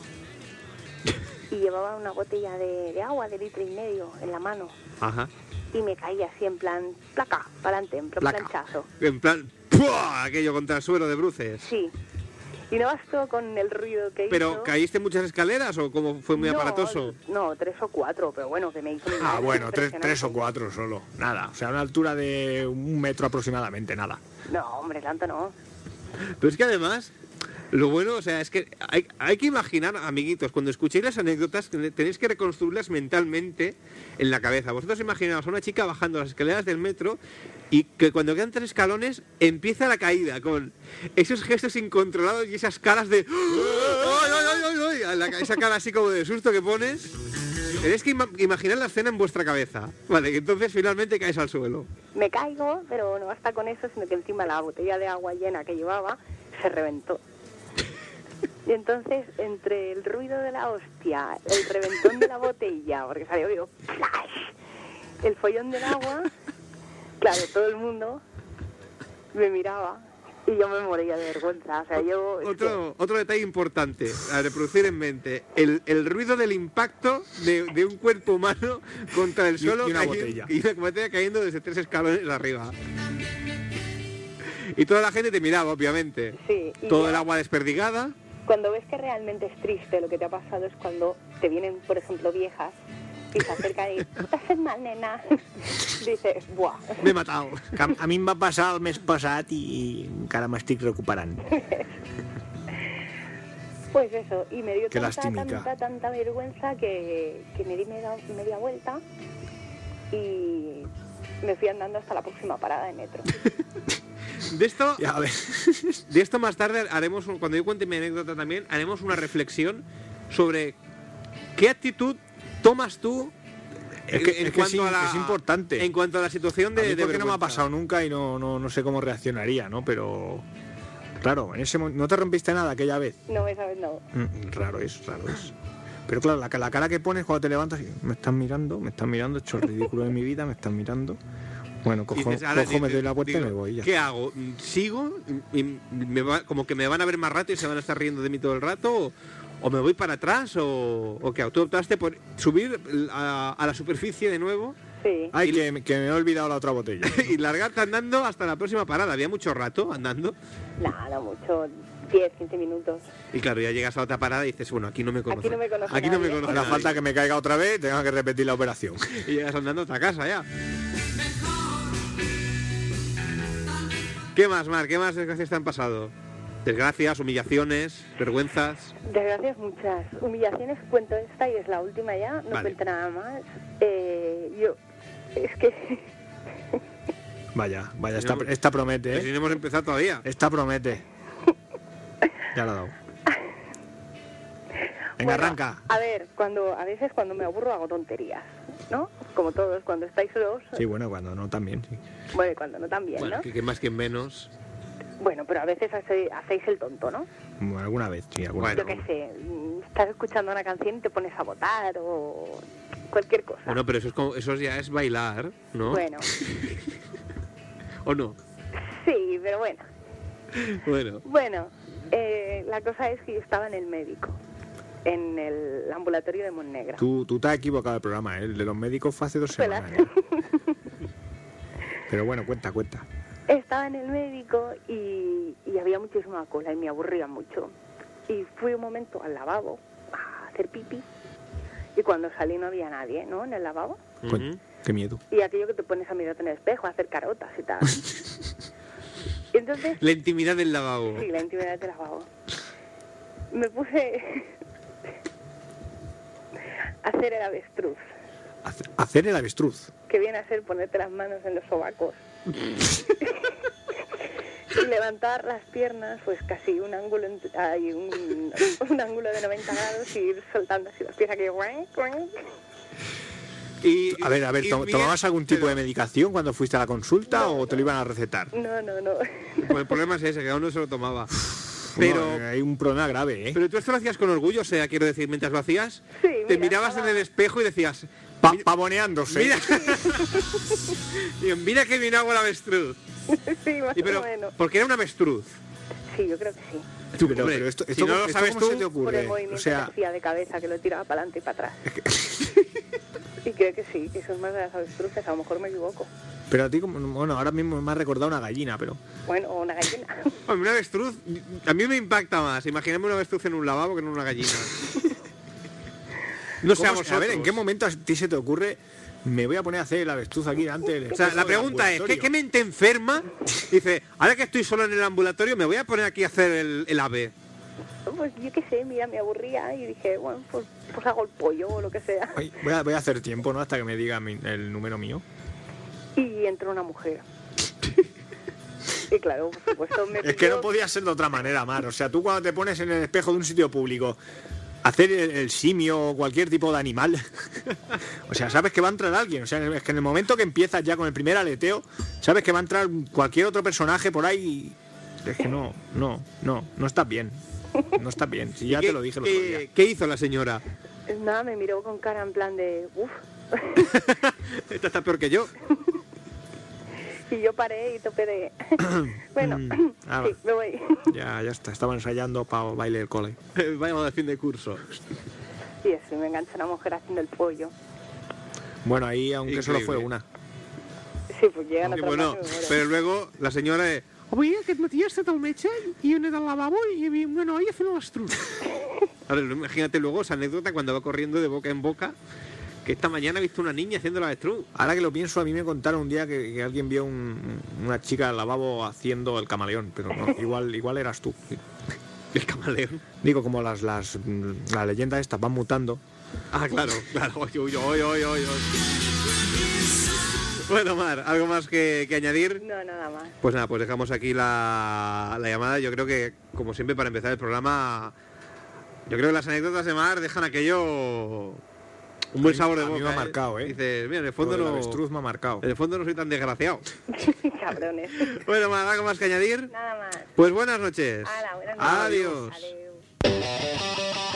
Y llevaba una botella de agua de 1,5 litros en la mano. Ajá. Y me caí así en plan, placa, para adelante, en plan Placa. planchazo. En plan, ¡pua! Aquello contra el suelo de bruces. Sí. Y no bastó con el ruido que ¿Pero hizo. caíste en muchas escaleras o cómo fue muy No, aparatoso? No, 3 o 4, pero bueno, que me hizo... Ah, bueno, tres impresionante. o 4 solo. Nada. O sea, una altura de 1 metro aproximadamente, nada. No, hombre, tanto no. Pero es que además, lo bueno, o sea, es que hay que imaginar, amiguitos, cuando escuchéis las anécdotas, tenéis que reconstruirlas mentalmente en la cabeza. Vosotros imaginaos a una chica bajando las escaleras del metro y que cuando quedan 3 escalones empieza la caída con esos gestos incontrolados y esas caras de... ¡Ay, ay, ay, ay, ay! Esa cara así como de susto que pones. Tenéis que imaginar la escena en vuestra cabeza. Vale, que entonces finalmente caes al suelo. Me caigo, pero no basta con eso, sino que encima la botella de agua llena que llevaba se reventó. Y entonces, entre el ruido de la hostia, el reventón de la botella, porque salió digo, ¡flash! El follón del agua, claro, todo el mundo me miraba y yo me moría de vergüenza. O sea, yo... es Otro detalle importante a reproducir en mente, el ruido del impacto de un cuerpo humano contra el suelo y una cayendo- botella. y una botella cayendo desde 3 escalones arriba. Y toda la gente te miraba, obviamente. Sí, y Todo ya- el agua desperdigada. Cuando ves que realmente es triste lo que te ha pasado es cuando te vienen, por ejemplo, viejas y se acercan y estás mal, nena. Dices, buah. Me he matado. Que a mi em va passar el mes passat i encara m'estic recuperant. Pues eso, y me dio Qué tanta, lastimica. tanta vergüenza que me di media vuelta y me fui andando hasta la próxima parada de metro. De esto, Ya ves. de esto más tarde haremos, cuando yo cuente mi anécdota también, haremos una reflexión sobre qué actitud tomas tú Es que es importante. En cuanto a la situación A de mí porque no me ha vergüenza. pasado nunca y no sé cómo reaccionaría, ¿no? Pero claro, en ese momento no te rompiste nada aquella vez. No, esa vez no. Raro es. Pero claro, la cara que pones cuando te levantas, y, me están mirando, he hecho el ridículo de mi vida, me están mirando. Bueno, cojo, Dices, ahora me doy la vuelta digo, y me voy. Ya. ¿Qué hago? ¿Sigo? Y como que me van a ver más rato y se van a estar riendo de mí todo el rato. ¿O me voy para atrás? ¿O qué? ¿Tú optaste por subir a la superficie de nuevo Sí. Ay, que me he olvidado la otra botella. y largarte andando hasta la próxima parada? Había mucho rato andando. Nada, mucho. 10, 15 minutos. Y claro, ya llegas a otra parada y dices, bueno, aquí no me conoce. Aquí no me conoce Aquí no me nadie. conoce Ahora nadie. falta que me caiga otra vez y tenga que repetir la operación. Y llegas andando a otra casa ya. ¿Qué más, Mar? ¿Qué más desgracias te han pasado? Desgracias, humillaciones, vergüenzas. Desgracias muchas. Humillaciones cuento esta y es la última ya, no Vale. cuento nada más. Es que... Vaya, No, esta promete, Pero si ¿eh? no hemos empezado todavía. Esta promete. Ya la he dado. Venga, Bueno, arranca. A ver, a veces cuando me aburro hago tonterías, ¿no? Como todos, cuando estáis solos. Sí, bueno, cuando no también, sí. Bueno, y cuando no también, Bueno, ¿no? que más que menos. Bueno, pero a veces hacéis el tonto, ¿no? Bueno, alguna vez, sí, alguna Yo vez. qué sé, estás escuchando una canción y te pones a votar o cualquier cosa. Bueno, pero eso ya es bailar, ¿no? Bueno, ¿O no? sí, pero bueno. Bueno. Bueno, la cosa es que yo estaba en el médico, en el ambulatorio de Monnegra. Tú te has equivocado el programa, ¿eh? El de los médicos fue hace 2 Espera. semanas. ¿eh? Pero bueno, cuenta. Estaba en el médico y había muchísima cola y me aburría mucho. Y fui un momento al lavabo a hacer pipí y cuando salí no había nadie, ¿no? En el lavabo. Coño, qué miedo. Y aquello que te pones a mirarte en el espejo, a hacer carotas y tal. Y entonces... La intimidad del lavabo. Sí, la intimidad del lavabo. Me puse a hacer el avestruz, Hacer el avestruz. que viene a ser ponerte las manos en los sobacos. Y levantar las piernas, pues casi un ángulo un ángulo de 90 grados y ir soltando así las piernas que Y, A ver, y ¿tomabas algún tipo de pero- medicación cuando fuiste a la consulta No, o te lo iban a recetar? No. Pues el problema es ese, que aún no se lo tomaba. Pero, No, hay un problema grave, ¿eh? pero tú esto lo hacías con orgullo, o sea, quiero decir, mientras lo hacías, Sí, te mira, mirabas estaba- en el espejo y decías, Pavoneándose. mira, Digo, mira que bien hago el avestruz. Sí, más Y pero, o menos. ¿por qué era un avestruz? Sí, yo creo que sí. Pero, Hombre, esto, si no lo ¿esto sabes cómo tú, se te Por ocurre? el movimiento O sea, que hacía de cabeza, que lo tiraba para adelante y para atrás. Y creo que sí, que eso es más de las avestruces, a lo mejor me equivoco. pero a ti, bueno, ahora mismo me ha recordado una gallina, pero... Bueno, o una gallina. Hombre, un avestruz, a mí me impacta más. Imaginemos un avestruz en un lavabo que en una gallina. No sé a ¿Cómo se- a ver, ¿en vosotros. qué momento a ti se te ocurre me voy a poner a hacer el avestruz aquí delante del O sea, la pregunta es, ¿qué mente enferma? Dice, ahora que estoy solo en el ambulatorio, me voy a poner aquí a hacer el ave. Pues yo qué sé, mira, me aburría y dije, bueno, pues hago el pollo o lo que sea. Oye, voy a hacer tiempo, ¿no? Hasta que me diga el número mío. Y entró una mujer. Y claro, por supuesto, me Es que no pidió- podía ser de otra manera, Mar. O sea, tú cuando te pones en el espejo de un sitio público hacer el simio o cualquier tipo de animal, o sea, sabes que va a entrar alguien. O sea, es que en el momento que empiezas ya con el primer aleteo, sabes que va a entrar cualquier otro personaje por ahí. Es que no estás bien. No estás bien. Si ya ¿Qué- te lo dije el otro día. ¿Qué hizo la señora? Nada, me miró con cara en plan de, uff. Esta está peor que yo. Y yo paré y topé de... Bueno, Ah, sí, me voy. Ya está. Estaba ensayando para el baile del cole. Vayamos de fin de curso. Y así me engancha una mujer haciendo el pollo. Bueno, ahí aunque solo fue Increíble. una. Sí, pues llegan Aunque otras bueno, más y me muero. però luego la senyora és... Avui aquest matí he estat al metge i he anat al lavabo i hi havia una noia fent l'estrut. Ahora, imagínate luego esa anécdota cuando va corriendo de boca en boca que esta mañana he visto una niña haciendo la avestruz. Ahora que lo pienso, a mí me contaron un día que alguien vio una chica al lavabo haciendo el camaleón, pero no, igual eras tú. El camaleón. Digo, como las leyendas estas van mutando. Ah, claro, claro. Oy. Bueno, Mar, ¿algo más que añadir? No, nada más. Pues nada, pues dejamos aquí la llamada. Yo creo que, como siempre, para empezar el programa, yo creo que las anécdotas de Mar dejan aquello un buen sabor de A mí boca. me ha marcado, ¿eh? Dices, mira, en el fondo Lo del no... avestruz me ha marcado. En el fondo no soy tan desgraciado. Cabrones. Bueno, Mar, ¿algo más que añadir? Nada más. Pues buenas noches. Hala, buenas noches. Adiós. Adiós.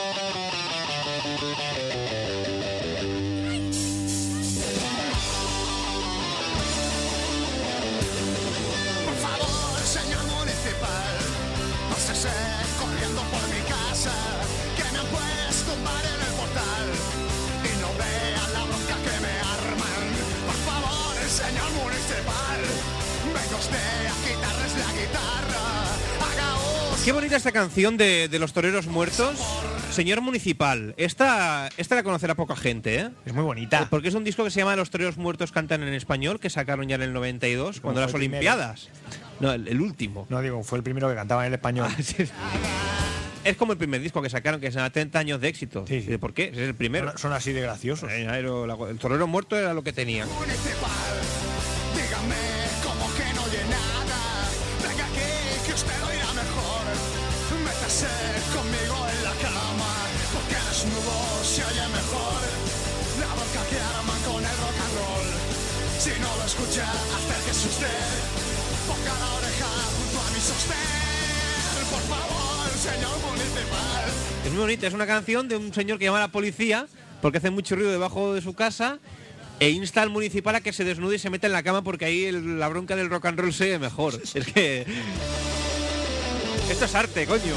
Por favor, señor municipal, pásese corriendo por mi casa, que me han puesto un bar en el portal y no vean la bronca que me arman. Por favor, señor municipal, venga usted a quitarles la guitarra, haga uso. Qué bonita esta canción de los toreros muertos. Señor Municipal, esta la conocerá poca gente, ¿eh? Es muy bonita. Porque es un disco que se llama Los toreros muertos cantan en español, que sacaron ya en el 92, cuando fue las el primero. Olimpiadas. No, el último. No, digo, fue el primero que cantaba en el español. Es como el primer disco que sacaron, que se llama 30 años de éxito. Sí, sí. ¿Y ¿Por qué? Es el primero. Son así de graciosos. El torero muerto era lo que tenía. Municipal, dígame como que no oye nada, venga aquí que usted lo irá mejor, métase conmigo en la cama, porque desnudo se oye mejor, la boca que arman con el rock and roll, si no lo escucha acérquese usted, ponga la oreja junto a mi es usted, por favor, señor municipal. Es muy bonita, es una canción de un señor que llama a la policía porque hace mucho ruido debajo de su casa e insta al municipal a que se desnude y se meta en la cama porque ahí la bronca del rock and roll se ve mejor. Es que... esto es arte, coño.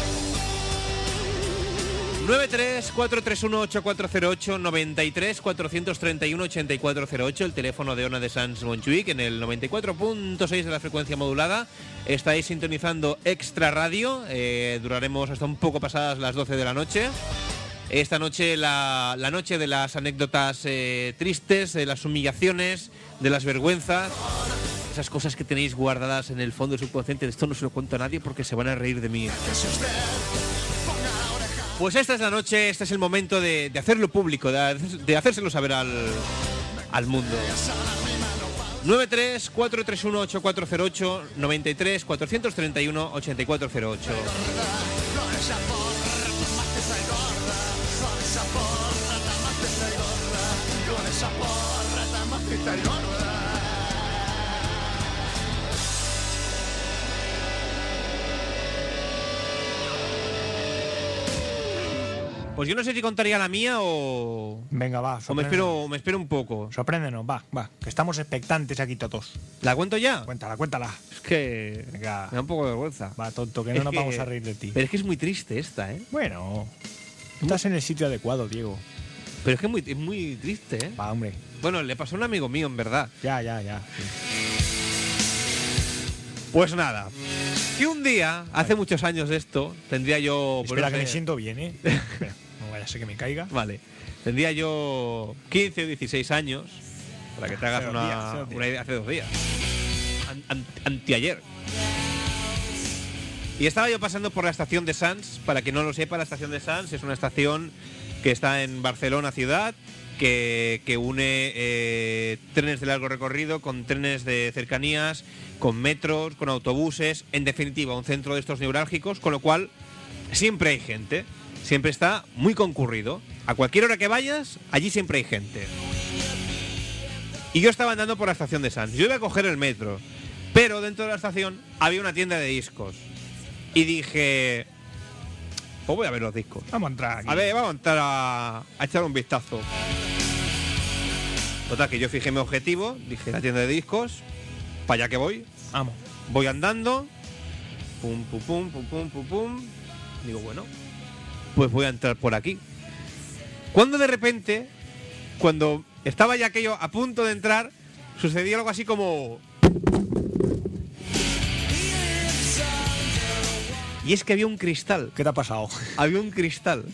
93-431-8408, 93-431-8408, el teléfono de Ona de Sans Montjuïc, en el 94.6 de la frecuencia modulada. Estáis sintonizando Extra Radio, duraremos hasta un poco pasadas las 12 de la noche. Esta noche, la noche de las anécdotas tristes, de las humillaciones, de las vergüenzas, esas cosas que tenéis guardadas en el fondo subconsciente. Esto no se lo cuento a nadie porque se van a reír de mí. Pues esta es la noche, este es el momento de hacerlo público, de hacérselo saber al mundo. 93-431-8408, 93-431-8408. Pues yo no sé si contaría la mía o... Venga, va. O me espero un poco. Sorpréndenos, va. Que estamos expectantes aquí todos. ¿La cuento ya? Cuéntala. Es que... Venga. Me da un poco de vergüenza. Va, tonto, que no nos vamos a reír de ti. Pero es que es muy triste esta, ¿eh? Bueno, estás en el sitio adecuado, Diego. Pero es que es muy triste, ¿eh? Va, hombre. Bueno, le pasó a un amigo mío, en verdad. Ya. Sí. Pues nada. Que un día, hace muchos años de esto, tendría yo... Espera, que me siento bien, ¿eh? Espera, no vaya a ser que me caiga. Vale. Tendría yo 15 o 16 años, para que te hagas una idea, hace 2 días. Anteayer. Y estaba yo pasando por la estación de Sants. Para quien no lo sepa, la estación de Sants es una estación que está en Barcelona ciudad, que une trenes de largo recorrido con trenes de cercanías, con metros, con autobuses, en definitiva un centro de estos neurálgicos, con lo cual siempre hay gente, siempre está muy concurrido. A cualquier hora que vayas, allí siempre hay gente. Y yo estaba andando por la estación de Sants. Yo iba a coger el metro, pero dentro de la estación había una tienda de discos. Y dije... pues voy a ver los discos. Vamos a entrar aquí. A ver, vamos a entrar a echar un vistazo. Total, que yo fijé mi objetivo, dije la tienda de discos, para allá que voy. Vamos. Voy andando, pum, pum, pum, pum, pum, pum, pum. Digo, bueno, pues voy a entrar por aquí. Cuando de repente, cuando estaba ya aquello a punto de entrar, sucedió algo así como... Y es que había un cristal. ¿Qué te ha pasado? Había un cristal.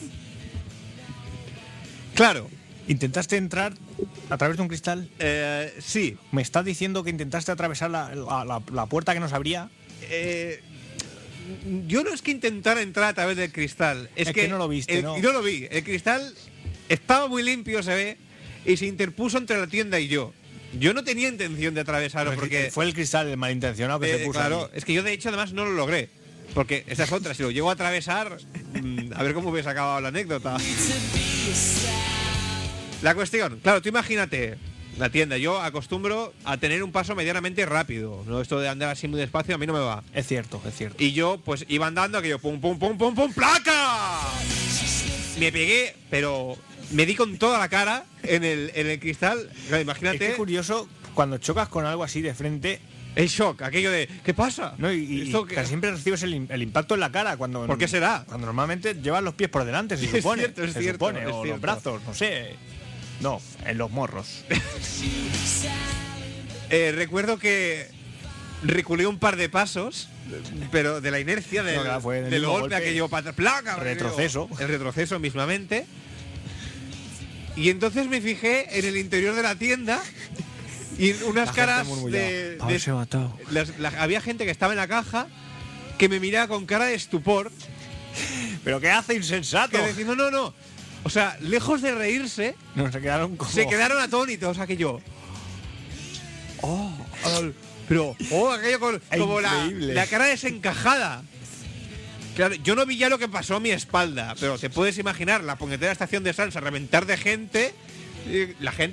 Claro. ¿Intentaste entrar a través de un cristal? Sí. ¿Me estás diciendo que intentaste atravesar la puerta que nos abría? Yo no es que intentara entrar a través del cristal. Es que no lo viste, ¿no? No lo vi. El cristal estaba muy limpio, se ve, y se interpuso entre la tienda y yo. Yo no tenía intención de atravesarlo porque... Fue el cristal el malintencionado que se puso. Claro, aquí. es que yo de hecho además no lo logré. Porque esta es otra, si lo llego a atravesar, a ver cómo hubiese acabado la anécdota. La cuestión, claro, tú imagínate la tienda. Yo acostumbro a tener un paso medianamente rápido. No, esto de andar así muy despacio a mí no me va. Es cierto. Y yo pues iba andando, aquello pum, pum, pum, pum, pum, ¡placa! Me pegué, pero me di con toda la cara en el cristal. Claro, imagínate. Es que curioso, cuando chocas con algo así de frente... El shock, aquello de ¿qué pasa? No, y casi siempre recibes el impacto en la cara cuando... ¿Por qué será? Cuando normalmente llevas los pies por delante, se supone. Es cierto, o los brazos, no sé. No, en los morros. Recuerdo que reculé un par de pasos, pero de la inercia del golpe aquello para placa. Retroceso. El retroceso mismamente. Y entonces me fijé en el interior de la tienda y unas caras de había gente que estaba en la caja que me miraba con cara de estupor. ¿Pero qué hace, insensato? Que decía, no. O sea, lejos de reírse, no, se quedaron atónitos aquello. Aquello como la cara desencajada. Claro, yo no vi ya lo que pasó a mi espalda, pero te puedes imaginar la puñetera estación de Sants a reventar de gente. La gente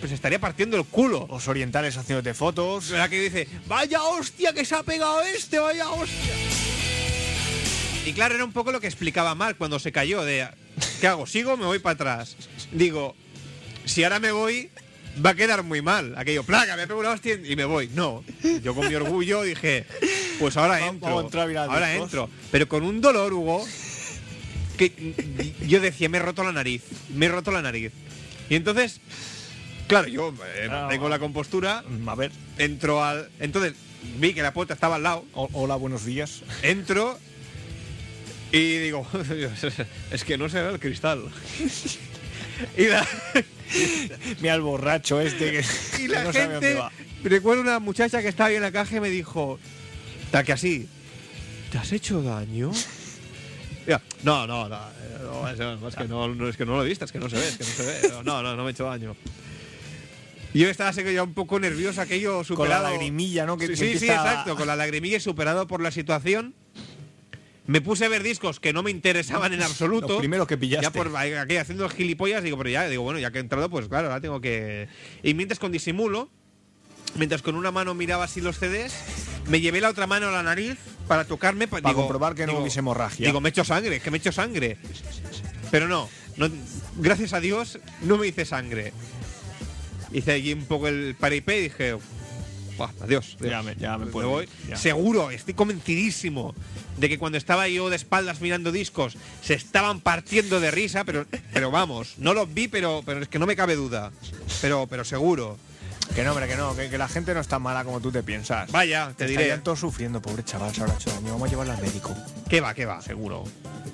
se estaría partiendo el culo. Los orientales haciéndote fotos. ¿Verdad que dice, vaya hostia que se ha pegado este, vaya hostia? Y claro, era un poco lo que explicaba Marc cuando se cayó, de ¿qué hago? ¿Sigo o me voy para atrás? Digo, si ahora me voy, va a quedar muy mal. Aquello, placa, me pego una hostia y me voy. No, yo con mi orgullo dije, pues ahora entro. Vamos a entrar a mirar ahora discos. entro. Pero con un dolor, Hugo, que yo decía, me he roto la nariz. Y entonces, claro, yo tengo la compostura, A ver. entro al... Entonces, vi que la puerta estaba al lado. Hola, buenos días. Entro y digo, es que no se ve el cristal. Y la, Mira el borracho este que, y la que no sabe dónde gente, va. recuerdo una muchacha que estaba ahí en la caja y me dijo, tal que así, ¿te has hecho daño? Ya, no, es que no lo he visto, es que no se ve. No me he hecho daño. Y yo estaba así que ya un poco nervioso, aquello superado. Con la lagrimilla, ¿no? Que Sí, empieza a- exacto, con la lagrimilla y superado por la situación. Me puse a ver discos que no me interesaban en absoluto. Los primeros que pillaste. Ya por aquí haciendo los gilipollas, digo, bueno, ya que he entrado, pues claro, ahora tengo que... Y mientras con disimulo, mientras con una mano miraba así los CDs, me llevé la otra mano a la nariz para tocarme. Para comprobar que no hubiese hemorragia. Digo, me he hecho sangre. Pero no, gracias a Dios, no me hice sangre. Hice allí un poco el paripé y dije... Buah, adiós. Ya me puedo voy. ir, ya. Seguro, estoy convencidísimo de que cuando estaba yo de espaldas mirando discos se estaban partiendo de risa, pero vamos, no los vi, pero es que no me cabe duda. Pero seguro. Que no, hombre, que no, que la gente no es tan mala como tú te piensas. Vaya, te diré. Estarían todos sufriendo, pobre chaval, se habrá hecho daño. Vamos a llevarlo al médico. ¿Qué va? Seguro.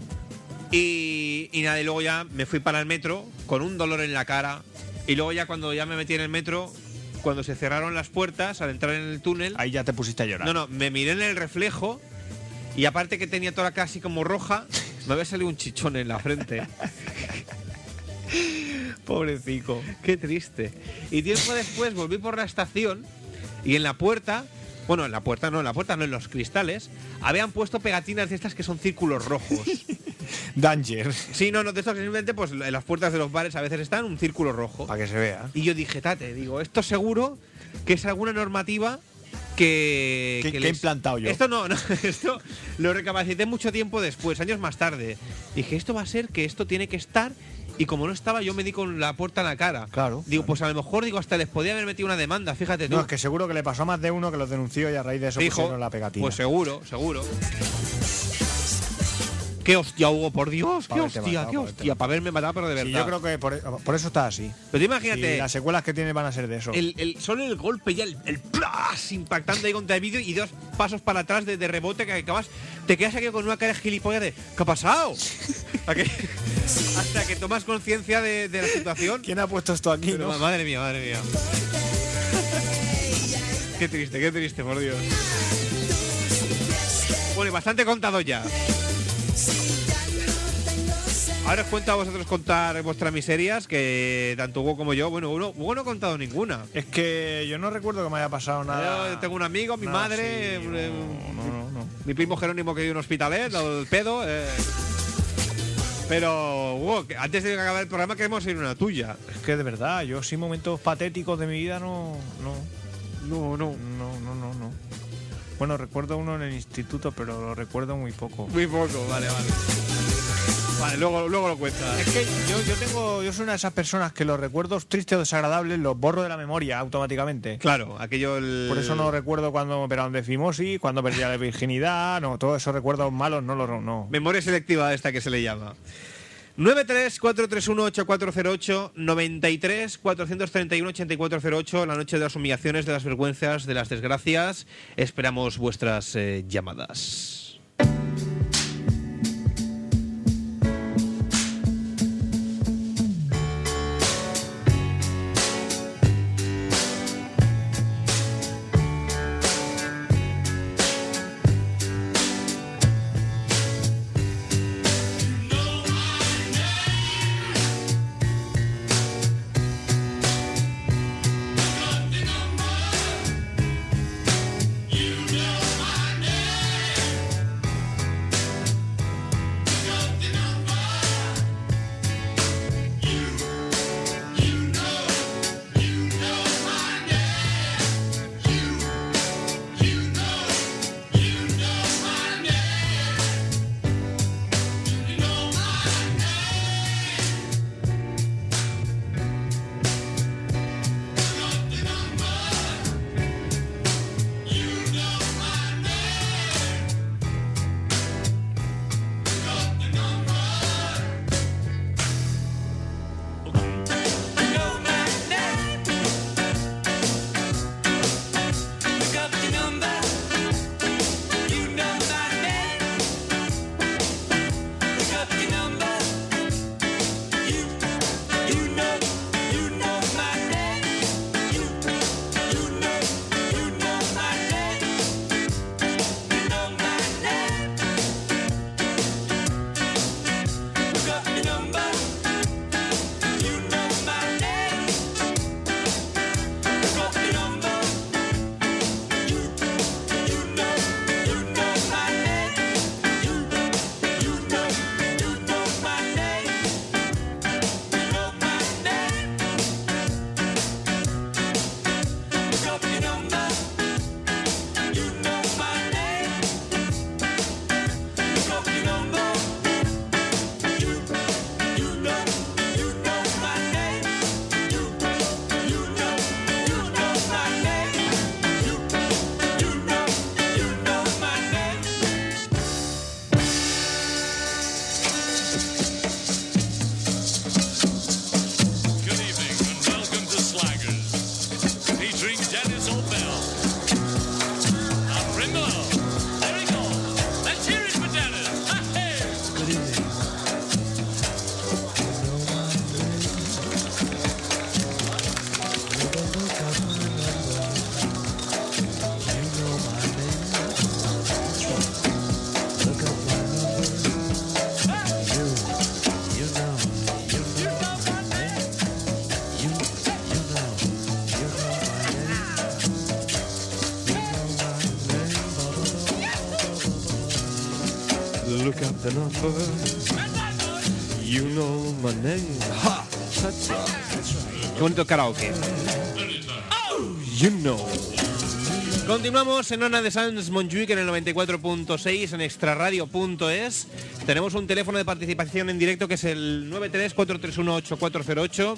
Y nada, y luego ya me fui para el metro con un dolor en la cara. Y luego ya cuando ya me metí en el metro, cuando se cerraron las puertas al entrar en el túnel... Ahí ya te pusiste a llorar. No, me miré en el reflejo y aparte que tenía toda la cara así como roja, me había salido un chichón en la frente. Pobrecico. Qué triste. Y tiempo después volví por la estación y en la puerta, bueno, en la puerta no, en los cristales, habían puesto pegatinas de estas que son círculos rojos. Danger. Sí, no, de estos que simplemente pues en las puertas de los bares a veces están un círculo rojo. Para que se vea. Y yo dije, esto seguro que es alguna normativa que he implantado yo. Esto no, esto lo recapacité mucho tiempo después, años más tarde. Dije, esto va a ser que esto tiene que estar, y como no estaba, yo me di con la puerta en la cara. Claro. Digo, pues a lo mejor, hasta les podía haber metido una demanda, fíjate tú. No, es que seguro que le pasó a más de uno que los denunció y a raíz de eso Fijo, pusieron la pegatina. pues seguro. Qué hostia, Hugo, por Dios, Pa' qué haberte hostia, matado, qué pa' haberte hostia, para haberme matado, pero de verdad. Sí, yo creo que por eso está así. Pero tú imagínate, Y las secuelas que tiene van a ser de eso. solo el golpe ya, el plas impactando ahí contra el vídeo y 2 pasos para atrás de rebote que acabas, te quedas aquí con una cara de gilipollas de ¿qué ha pasado? Hasta que tomas conciencia de la situación. ¿Quién ha puesto esto aquí? Pero, ¿no? madre mía. Qué triste, por Dios. Bueno, y bastante contado ya. Ahora os cuento a vosotros contar vuestras miserias, que tanto Hugo como yo, bueno, Hugo no ha contado ninguna. Es que yo no recuerdo que me haya pasado nada. Yo tengo un amigo, mi nada madre, así, no. mi primo Jerónimo que vive en un hospitalet, el pedo. Pero, Hugo, antes de acabar el programa queremos ir una tuya. Es que de verdad, yo sí momentos patéticos de mi vida no. Bueno, recuerdo uno en el instituto, pero lo recuerdo muy poco. Muy poco, vale. Vale, luego lo cuentas. Es que yo soy una de esas personas que los recuerdos tristes o desagradables los borro de la memoria automáticamente. Claro, aquello... Por eso no recuerdo cuando me operaron de fimosis, cuando perdí la virginidad, no, todos esos recuerdos malos no. Memoria selectiva esta que se le llama. 93-431-8408, 93-431-8408, la noche de las humillaciones, de las vergüenzas, de las desgracias. Esperamos vuestras llamadas. the number. You know my name. Ha! That's right. Qué bonito karaoke. You know. Continuamos en Ona de Sans Montjuic en el 94.6 en extraradio.es. Tenemos un teléfono de participación en directo que es el 93-431-8408,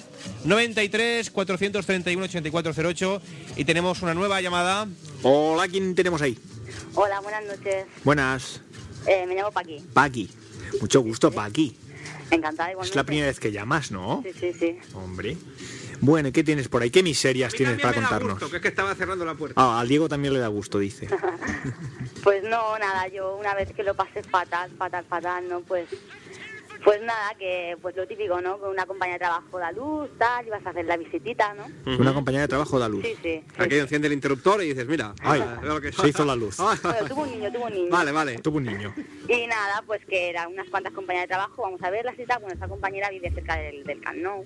93-431-8408 y tenemos una nueva llamada. Hola, ¿quién tenemos ahí? Hola, buenas noches. Buenas. Me llamo Paqui. Paqui. Mucho gusto, Paqui. Encantada igualmente. Es la primera vez que llamas, ¿no? Sí. Hombre. Bueno, ¿y qué tienes por ahí? ¿Qué miserias tienes para contarnos? Gusto, que es que estaba cerrando la puerta. Ah, al Diego también le da gusto, dice. Pues no, nada, yo una vez que lo pasé fatal, ¿no? Pues nada, que pues lo típico, ¿no? Con una compañía de trabajo da luz, tal, ibas a hacer la visitita, ¿no? Una compañía de trabajo da luz. Sí. Aquí enciende el interruptor y dices, mira, Ay, lo que se hizo la luz. Bueno, tuvo un niño. Vale. Tuvo un niño. Y nada, pues que eran unas cuantas compañías de trabajo, vamos a ver la cita, bueno, esa compañera vive cerca del Camp Nou.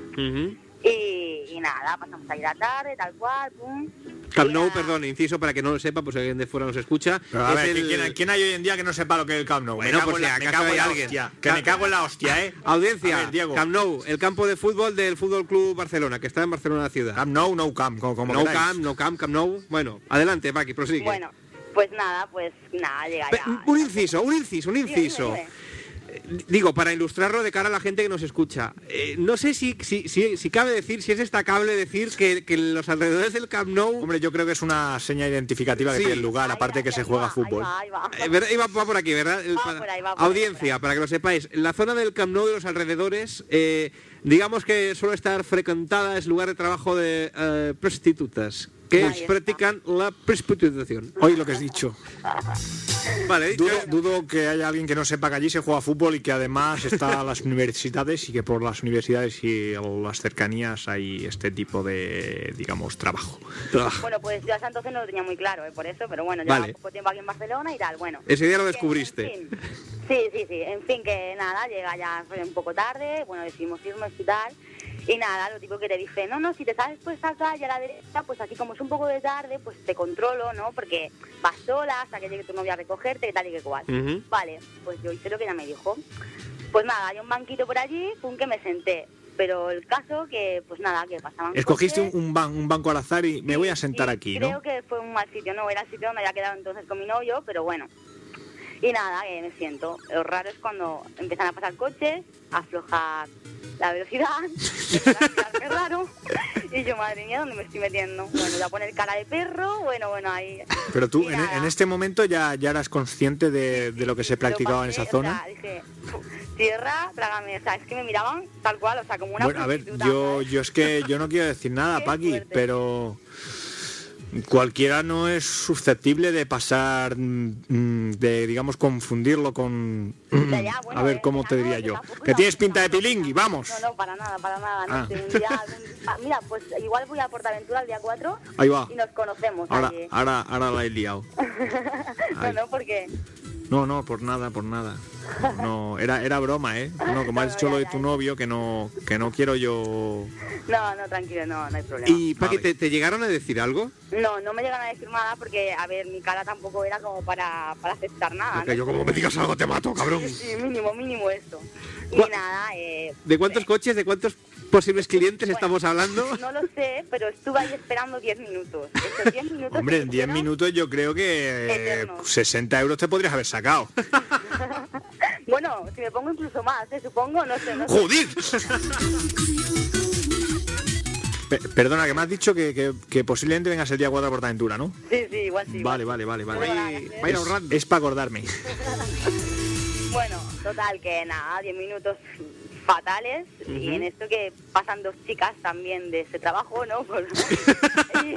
Y nada, pasamos ahí la tarde, tal cual, pum. Camp Y Nou, nada. perdón, inciso para que no lo sepa, pues si alguien de fuera nos escucha. Pero a es ver, el- ¿quién hay hoy en día que no sepa lo que es el Camp Nou? Bueno, me cago pues en si me acaso cago en hay la alguien. hostia. Que me cago en la hostia, ¿eh? Audiencia, A ver, Diego. Camp Nou, el campo de fútbol del Fútbol Club Barcelona, que está en Barcelona ciudad. Camp Nou, no Camp, como No queráis. Camp Nou. Bueno, adelante, Paqui, prosigue. Bueno, pues nada, llega Pe- ya. un inciso. Dime. Digo, para ilustrarlo de cara a la gente que nos escucha. No sé si cabe decir, si es destacable decir que en los alrededores del Camp Nou... Hombre, yo creo que es una seña identificativa que Sí. tiene el lugar, aparte que se juega fútbol. Ahí va. va por aquí, ¿verdad? Va por ahí, va por ahí, Audiencia, para que lo sepáis. La zona del Camp Nou y los alrededores, digamos que suele estar frecuentada, es lugar de trabajo de prostitutas que Ahí está. practican la prostitución. Hoy lo que has dicho. Vale, Dudo que haya alguien que no sepa que allí se juega fútbol y que además está a las universidades y que por las universidades y las cercanías hay este tipo de, digamos, trabajo. Bueno, pues yo hasta entonces no lo tenía muy claro, por eso, pero bueno, Vale. llevaba poco tiempo aquí en Barcelona y tal, bueno. Ese día lo Que, descubriste. en fin, sí, en fin, que nada, llega ya fue un poco tarde, bueno, decidimos irnos y tal, y nada, lo tipo que te dice, no, si te sales pues acá y a la derecha, pues aquí como es un poco de tarde, pues te controlo, ¿no? Porque vas sola hasta que llegue tu novia a recogerte y tal y que cual. Ujú. Vale, pues yo hice lo que ella me dijo. Pues nada, hay un banquito por allí, pum, que me senté. Pero el caso que, pues nada, que pasaban Escogiste coches. un banco al azar y me voy a sentar Sí, aquí, creo ¿no? que fue un mal sitio, no, era el sitio donde había quedado entonces con mi novio, pero bueno. Y nada, me siento. Lo raro es cuando empiezan a pasar coches, aflojar la velocidad, empiezan a quedarme raro, y yo, madre mía, ¿dónde me estoy metiendo? Bueno, voy a poner cara de perro, bueno, ahí... Pero tú Y en nada. este momento ya eras consciente de lo que se practicaba en esa zona. O sea, dije, tierra, trágame, o sea, es que me miraban tal cual, o sea, como una Bueno, a ver, prostituta, yo ¿sabes? es que yo no quiero decir nada, Qué Paqui, fuerte. pero cualquiera no es susceptible de pasar, de, digamos, confundirlo con... Ya, bueno, a ver, ¿cómo te no, diría que yo? tampoco Que iba- tienes pinta de pilingui, vamos. No, para nada, no Ah. sé, un día, mira, pues igual voy a Portaventura el día 4 Ahí va. y nos conocemos Ahora, allí. ahora la he liado. Ay. No, porque... No, por nada. No, era broma, ¿eh? No, como has No, dicho lo de ya. tu novio, que no quiero yo... No, tranquilo, no hay problema. Y Paqui, Vale. ¿te llegaron a decir algo? No me llegan a decir nada porque, a ver, mi cara tampoco era como para aceptar nada, Que ¿no? yo como me digas algo te mato, cabrón. Sí, mínimo esto. Y ¿Cuá- nada, ¿De cuántos coches, de cuántos posibles clientes Bueno, estamos hablando? No lo sé, pero estuve ahí esperando 10 minutos. Esos 10 minutos Hombre, que en 10 fueron- minutos yo creo que Eternos. 60 euros te podrías haber sacado. Bueno, si me pongo incluso más, supongo, no sé. ¡Joder! Perdona, que me has dicho que posiblemente vengas el día 4 a Portaventura, ¿no? Sí, igual sí. Vale. Va a ir Es, ahorrando. es para acordarme. Bueno, total, que nada, 10 minutos fatales. Y en esto que pasan dos chicas también de ese trabajo, ¿no? Y-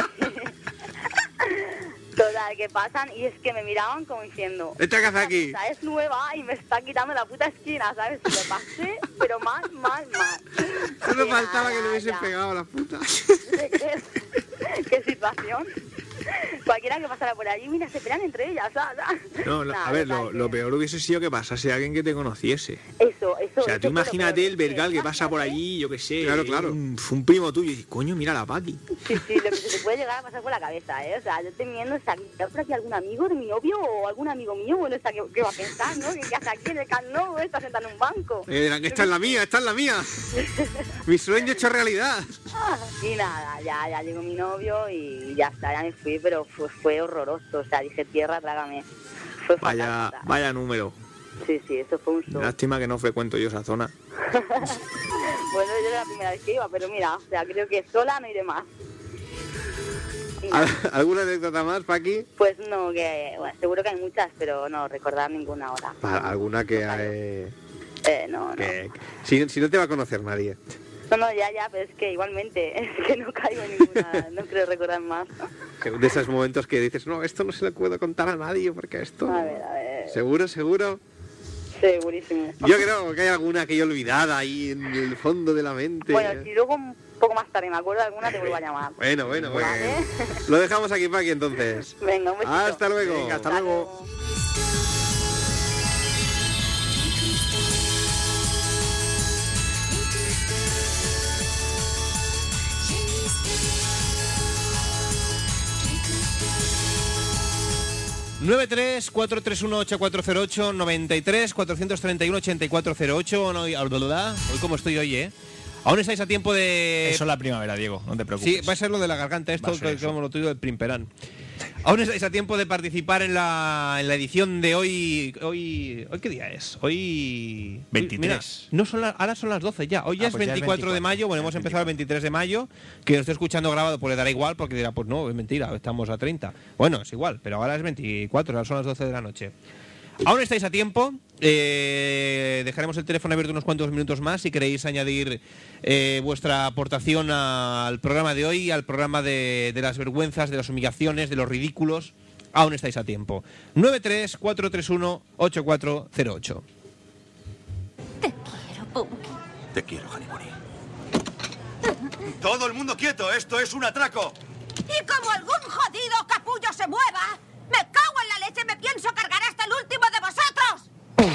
total, que pasan y es que me miraban como diciendo... Vete a casa aquí. "Esta es nueva y me está quitando la puta esquina, ¿sabes? Y me pasé, pero mal. Solo Y faltaba nada, que le hubiesen ya. pegado a la puta. ¿Qué situación? Pues cualquiera que pasara por allí, mira, se pelean entre ellas, ¿sabes? No, Nada, a ver, total, lo peor hubiese sido que pasase alguien que te conociese. Eso. O sea, tú imagínate el vergal que pasa por allí, yo qué sé. Claro. Un primo tuyo y dices, coño, mira la Paqui. Sí, lo que se te puede llegar a pasar por la cabeza, ¿eh? O sea, yo estoy viendo, ¿está por aquí algún amigo de mi novio o algún amigo mío? Bueno, ¿qué va a pensar, no? ¿Qué hace aquí en el Camp Nou? Está sentado en un banco. Dirán, esta es la mía. Mi sueño hecho realidad. Y nada, ya llegó mi novio y ya está, ya me fui, pero fue horroroso. O sea, dije, tierra, trágame. Fue fatal. Vaya número. Sí, eso fue un show. Lástima que no frecuento yo esa zona. Bueno, yo era la primera vez que iba, pero mira, o sea, creo que sola no iré más. ¿Alguna anécdota más, Paqui? Pues no, bueno, seguro que hay muchas, pero no recordar ninguna ahora. ¿Alguna que No. Si no te va a conocer nadie. No, ya, pero es que igualmente, es que no caigo en ninguna, no creo recordar más. De esos momentos que dices, no, esto no se lo puedo contar a nadie, porque esto... A ver. ¿Seguro? Segurísimo. Yo creo que hay alguna que hay olvidada ahí en el fondo de la mente. Bueno, si luego un poco más tarde me acuerdo de alguna, te vuelvo a llamar. Bueno. ¿Vale? Lo dejamos aquí, Paqui, entonces. Venga, un besito. Hasta luego. Venga, hasta luego. ...93 431 8408 93 431 8408 Hoy como estoy hoy, Aún estáis a tiempo de... Eso es la primavera, Diego, no te preocupes. Sí, va a ser lo de la garganta, esto como lo tuyo del Primperán. Aún estáis a tiempo de participar en la edición de hoy. ¿Hoy qué día es? Hoy... 23. Mira, ahora son las 12 ya. Hoy ya es pues 24 de mayo, bueno, hemos empezado el 23 de mayo. Que lo esté escuchando grabado, pues le dará igual, porque dirá, pues no, es mentira, estamos a 30. Bueno, es igual, pero ahora es 24, ahora son las 12 de la noche. Aún estáis a tiempo, dejaremos el teléfono abierto unos cuantos minutos más si queréis añadir vuestra aportación al programa de hoy, al programa de las vergüenzas, de las humillaciones, de los ridículos. Aún estáis a tiempo. 93 431 8408. Te quiero, Punky. Te quiero, Hannibal. Todo el mundo quieto, esto es un atraco. Y como algún jodido capullo se mueva, me cago en la leche, me pienso cargar hasta el último de vosotros.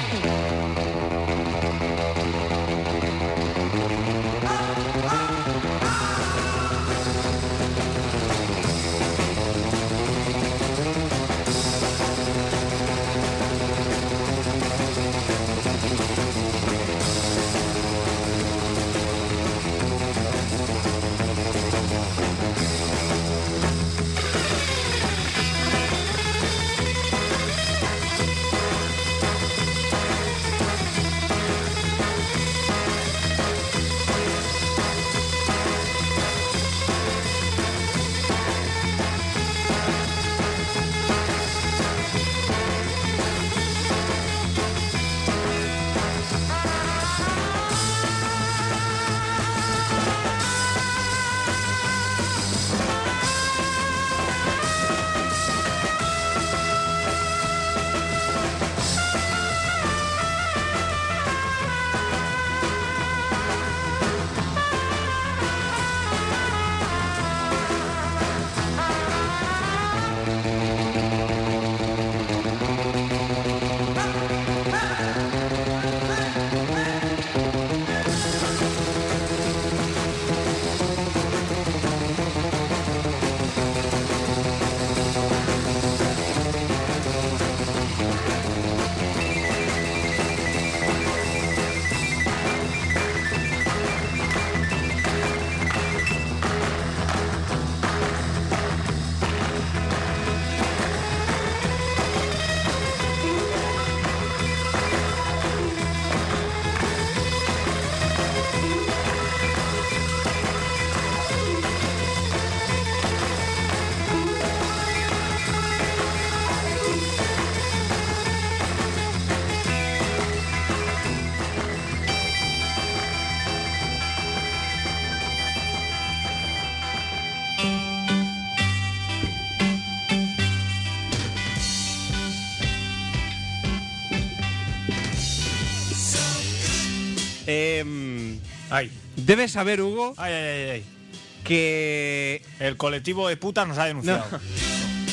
Debes saber, Hugo, Ay. que... El colectivo de putas nos ha denunciado. No.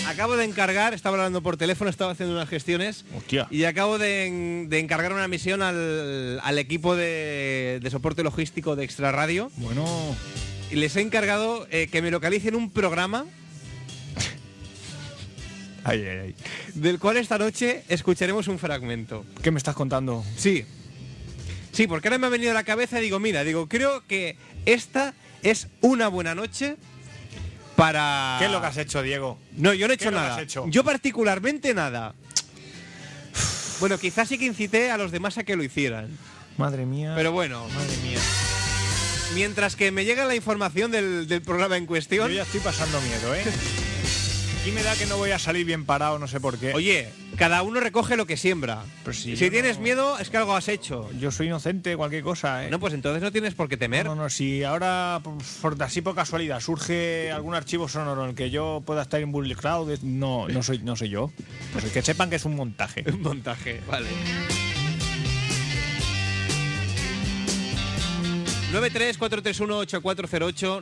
Acabo de encargar, estaba hablando por teléfono, estaba haciendo unas gestiones. Hostia. Y acabo de encargar una misión al equipo de soporte logístico de Extra Radio. Bueno, Y les he encargado que me localicen un programa ay. del cual esta noche escucharemos un fragmento. ¿Qué me estás contando? Sí. Sí, porque ahora me ha venido a la cabeza y digo, creo que esta es una buena noche para... ¿Qué es lo que has hecho, Diego? No, yo no he hecho ¿Qué es lo que nada. has hecho? Yo particularmente nada. Bueno, quizás sí que incité a los demás a que lo hicieran. Madre mía. Pero bueno, Madre mía. mientras que me llega la información del programa en cuestión... Yo ya estoy pasando miedo, ¿eh? Aquí me da que no voy a salir bien parado, no sé por qué. Oye, cada uno recoge lo que siembra. Pero si si yo tienes no- miedo, es que algo has hecho. Yo soy inocente, cualquier cosa, ¿eh? No, pues entonces no tienes por qué temer. No, si ahora, así por casualidad, surge algún archivo sonoro en el que yo pueda estar involucrado, no soy yo. Pues que sepan que es un montaje. Un montaje, vale. 93-431-8408,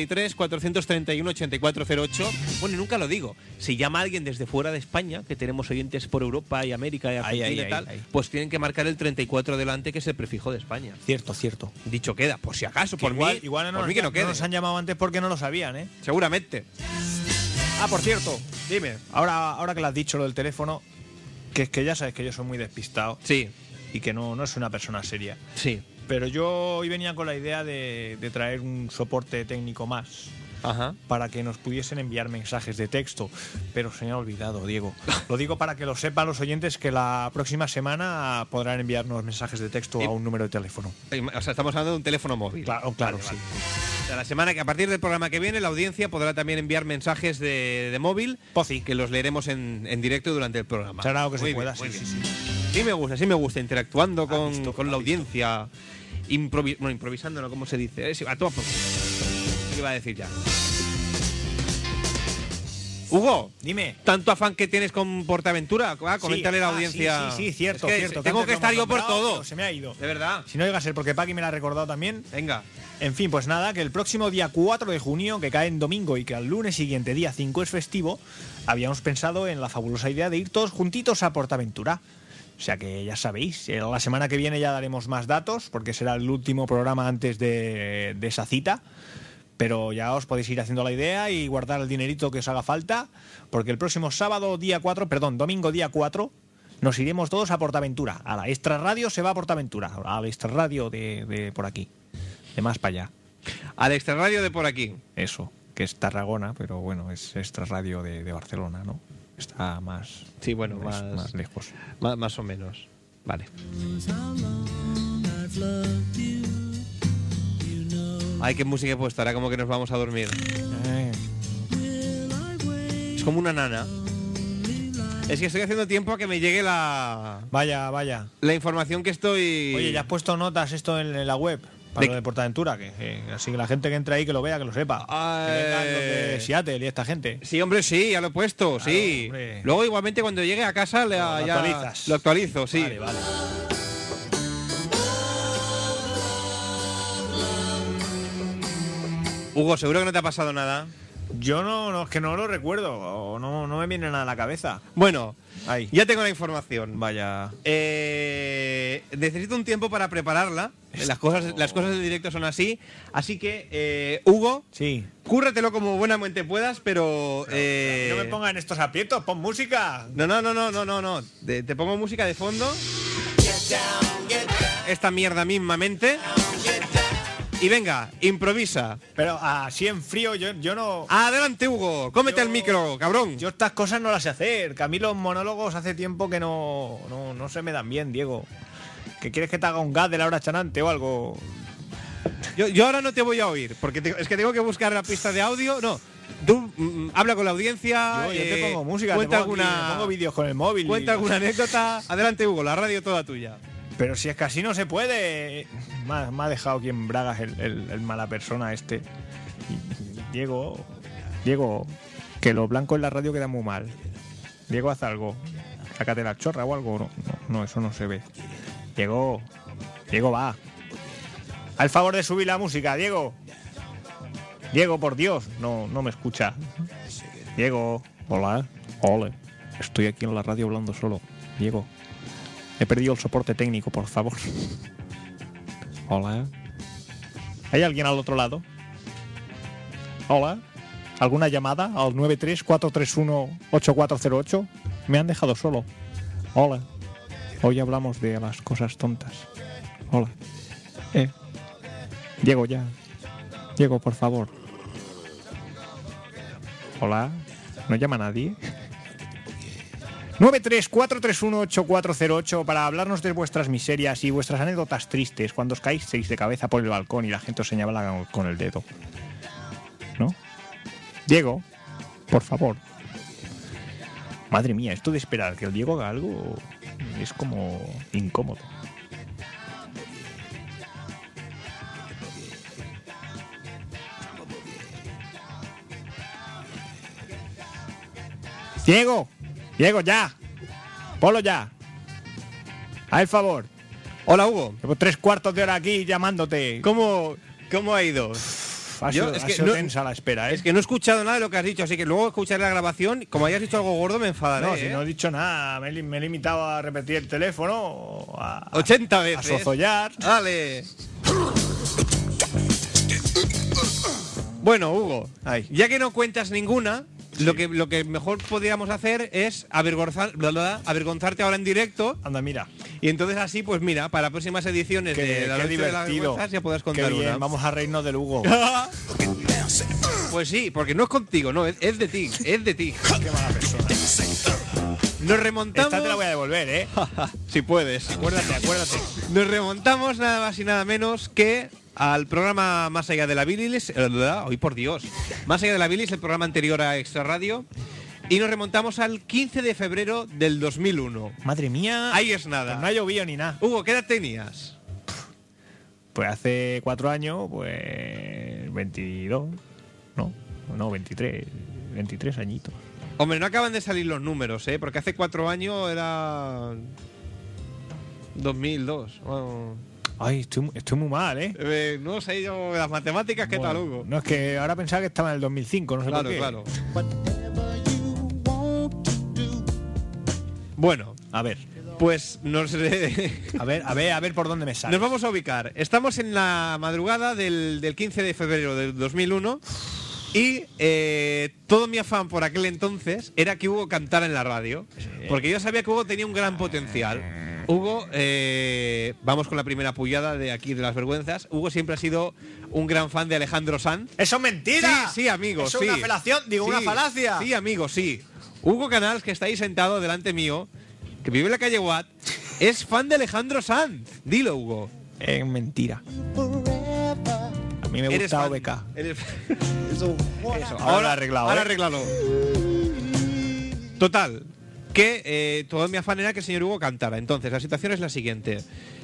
93-431-8408. Bueno, y nunca lo digo. Si llama alguien desde fuera de España, que tenemos oyentes por Europa y América y Argentina y tal, pues tienen que marcar el 34 delante, que es el prefijo de España. Cierto. Dicho queda, por si acaso, por igual, mí, igual por mí que no quede. nos han llamado antes porque no lo sabían, ¿eh? Seguramente. Ah, por cierto, Dime. ahora que lo has dicho lo del teléfono, que es que ya sabes que yo soy muy despistado Sí, y que no es una persona seria. sí. Pero yo hoy venía con la idea de traer un soporte técnico más Ajá. para que nos pudiesen enviar mensajes de texto. Pero se me ha olvidado, Diego. Lo digo para que lo sepan los oyentes, que la próxima semana podrán enviarnos mensajes de texto a un número de teléfono. O sea, estamos hablando de un teléfono móvil. Claro, Vale, sí. vale. O sea, la semana que a partir del programa que viene, la audiencia podrá también enviar mensajes de móvil, Pozi. que los leeremos en directo durante el programa. Se hará lo que Muy se pueda, bien, muy sí. bien. Sí me gusta, interactuando con la visto. audiencia. Improvisando, ¿no? ¿Cómo se dice? A todo por... ¿Qué iba a decir ya? Hugo, Dime. tanto afán que tienes con Portaventura, coméntale a la audiencia. Sí, cierto, Es que cierto. Tengo antes que lo estar hemos yo por nombrado, todo. pero se me ha ido. De verdad. Si no llega a ser porque Paqui me la ha recordado también. Venga. En fin, pues nada, que el próximo día 4 de junio, que cae en domingo y que al lunes siguiente, día 5, es festivo, habíamos pensado en la fabulosa idea de ir todos juntitos a Portaventura. O sea que ya sabéis, la semana que viene ya daremos más datos, porque será el último programa antes de esa cita. Pero ya os podéis ir haciendo la idea y guardar el dinerito que os haga falta, porque el próximo domingo día 4, nos iremos todos a Portaventura. A la Extra Radio se va a Portaventura, a la Extra Radio de por aquí, de más para allá. Al Extra Radio de por aquí. Eso, que es Tarragona, pero bueno, es Extra Radio de Barcelona, ¿no? Está más, Sí, bueno, más lejos. más o menos. Vale. Ay, qué música he puesto, ahora como que nos vamos a dormir. Es como una nana. Es que estoy haciendo tiempo a que me llegue la Vaya. información que estoy... Oye, ¿ya has puesto notas esto en la web? Para ¿De lo de Portaventura, así que la gente que entra ahí que lo vea, que lo sepa. Que vengan los de Seattle y esta gente. Sí, hombre, sí, ya lo he puesto, Claro, sí. hombre. Luego igualmente cuando llegue a casa Lo ya actualizas. lo actualizo, sí. Vale. Hugo, seguro que no te ha pasado nada. Yo no, es que no lo recuerdo, o no me viene nada a la cabeza. Bueno, Ahí. ya tengo la información. Vaya. Necesito un tiempo para prepararla. Las cosas del directo son así. Así que, Hugo, Sí. cúrratelo como buenamente puedas, pero... No me pongan estos aprietos, pon música. No. Te pongo música de fondo. Esta mierda mismamente. Y venga, improvisa. Pero así en frío yo no... Adelante, Hugo. Cómete el micro, cabrón. Yo estas cosas no las sé hacer. Que a mí los monólogos hace tiempo que no se me dan bien, Diego. ¿Que quieres que te haga un gas de la hora chanante o algo? Yo ahora no te voy a oír, porque es que tengo que buscar la pista de audio. No, tú habla con la audiencia. Yo te pongo música, Cuenta te pongo vídeos con el móvil. Cuenta alguna anécdota. Adelante, Hugo, la radio toda tuya. Pero si es que así no se puede. Me ha dejado aquí en bragas el mala persona este. Diego, que lo blanco en la radio queda muy mal. Diego, haz algo. Sácate la chorra o algo. No, eso no se ve. Diego, va. Al favor de subir la música, Diego. Diego, por Dios, no me escucha. Diego, hola. Hola. Estoy aquí en la radio hablando solo. Diego, he perdido el soporte técnico, por favor. Hola. ¿Hay alguien al otro lado? Hola. ¿Alguna llamada al 934318408? Me han dejado solo. Hola. Hoy hablamos de las cosas tontas. Hola. Diego, ya. Diego, por favor. Hola. ¿No llama nadie? 934318408 para hablarnos de vuestras miserias y vuestras anécdotas tristes cuando os caísteis de cabeza por el balcón y la gente os señalaba con el dedo. ¿No? Diego, por favor. Madre mía, esto de esperar que el Diego haga algo es como incómodo. Diego, ya. Ponlo ya. A el favor. Hola, Hugo. Llevo 3/4 de hora aquí llamándote. ¿Cómo ha ido? Ha sido tensa la espera, ¿eh? Es que no he escuchado nada de lo que has dicho, así que luego escucharé la grabación. Como hayas dicho algo gordo, me enfadaré. No, si no he dicho nada. Me he limitado a repetir el teléfono. 80 veces. A sozollar. Dale. Bueno, Hugo, ya que no cuentas ninguna, sí, lo que mejor podríamos hacer es avergonzarte ahora en directo. Anda, mira. Y entonces así, pues mira, para próximas ediciones de la Noche de las Vergüenzas ya podrás contar una. Vamos a reírnos del Hugo. Pues sí, porque no es contigo, no, es de ti, es de ti. Qué mala persona. Nos remontamos... Esta te la voy a devolver, ¿eh? Si puedes. Acuérdate. Nos remontamos nada más y nada menos que al programa Más allá de la bilis, hoy por Dios, Más allá de la bilis, el programa anterior a Extra Radio, y nos remontamos al 15 de febrero del 2001. Madre mía. Ahí es nada. Pues no ha llovido ni nada. Hugo, ¿qué edad tenías? Pues hace 4 años, pues 22, no, 23 añitos. Hombre, no acaban de salir los números, porque hace 4 años era 2002. Bueno, ay, estoy muy mal, no sé yo las matemáticas, ¿qué tal, Hugo? No, es que ahora pensaba que estaba en el 2005, no sé por qué. Claro. Bueno, a ver. Pues a ver por dónde me sale. Nos vamos a ubicar. Estamos en la madrugada del 15 de febrero del 2001 y todo mi afán por aquel entonces era que Hugo cantara en la radio, porque yo sabía que Hugo tenía un gran potencial. Hugo, vamos con la primera pullada de aquí de las vergüenzas. Hugo siempre ha sido un gran fan de Alejandro Sanz. ¡Eso es mentira! Sí, amigo, ¿Eso sí. es una apelación? Digo, sí, una falacia. Sí, amigo, sí. Hugo Canals, que está ahí sentado delante mío, que vive en la calle Watt, es fan de Alejandro Sanz. Dilo, Hugo. Es mentira. A mí me gusta OBK. Eso. Ahora arreglado. Ahora arreglado. Total, que todo mi afán era que el señor Hugo cantara. Entonces, la situación es la siguiente.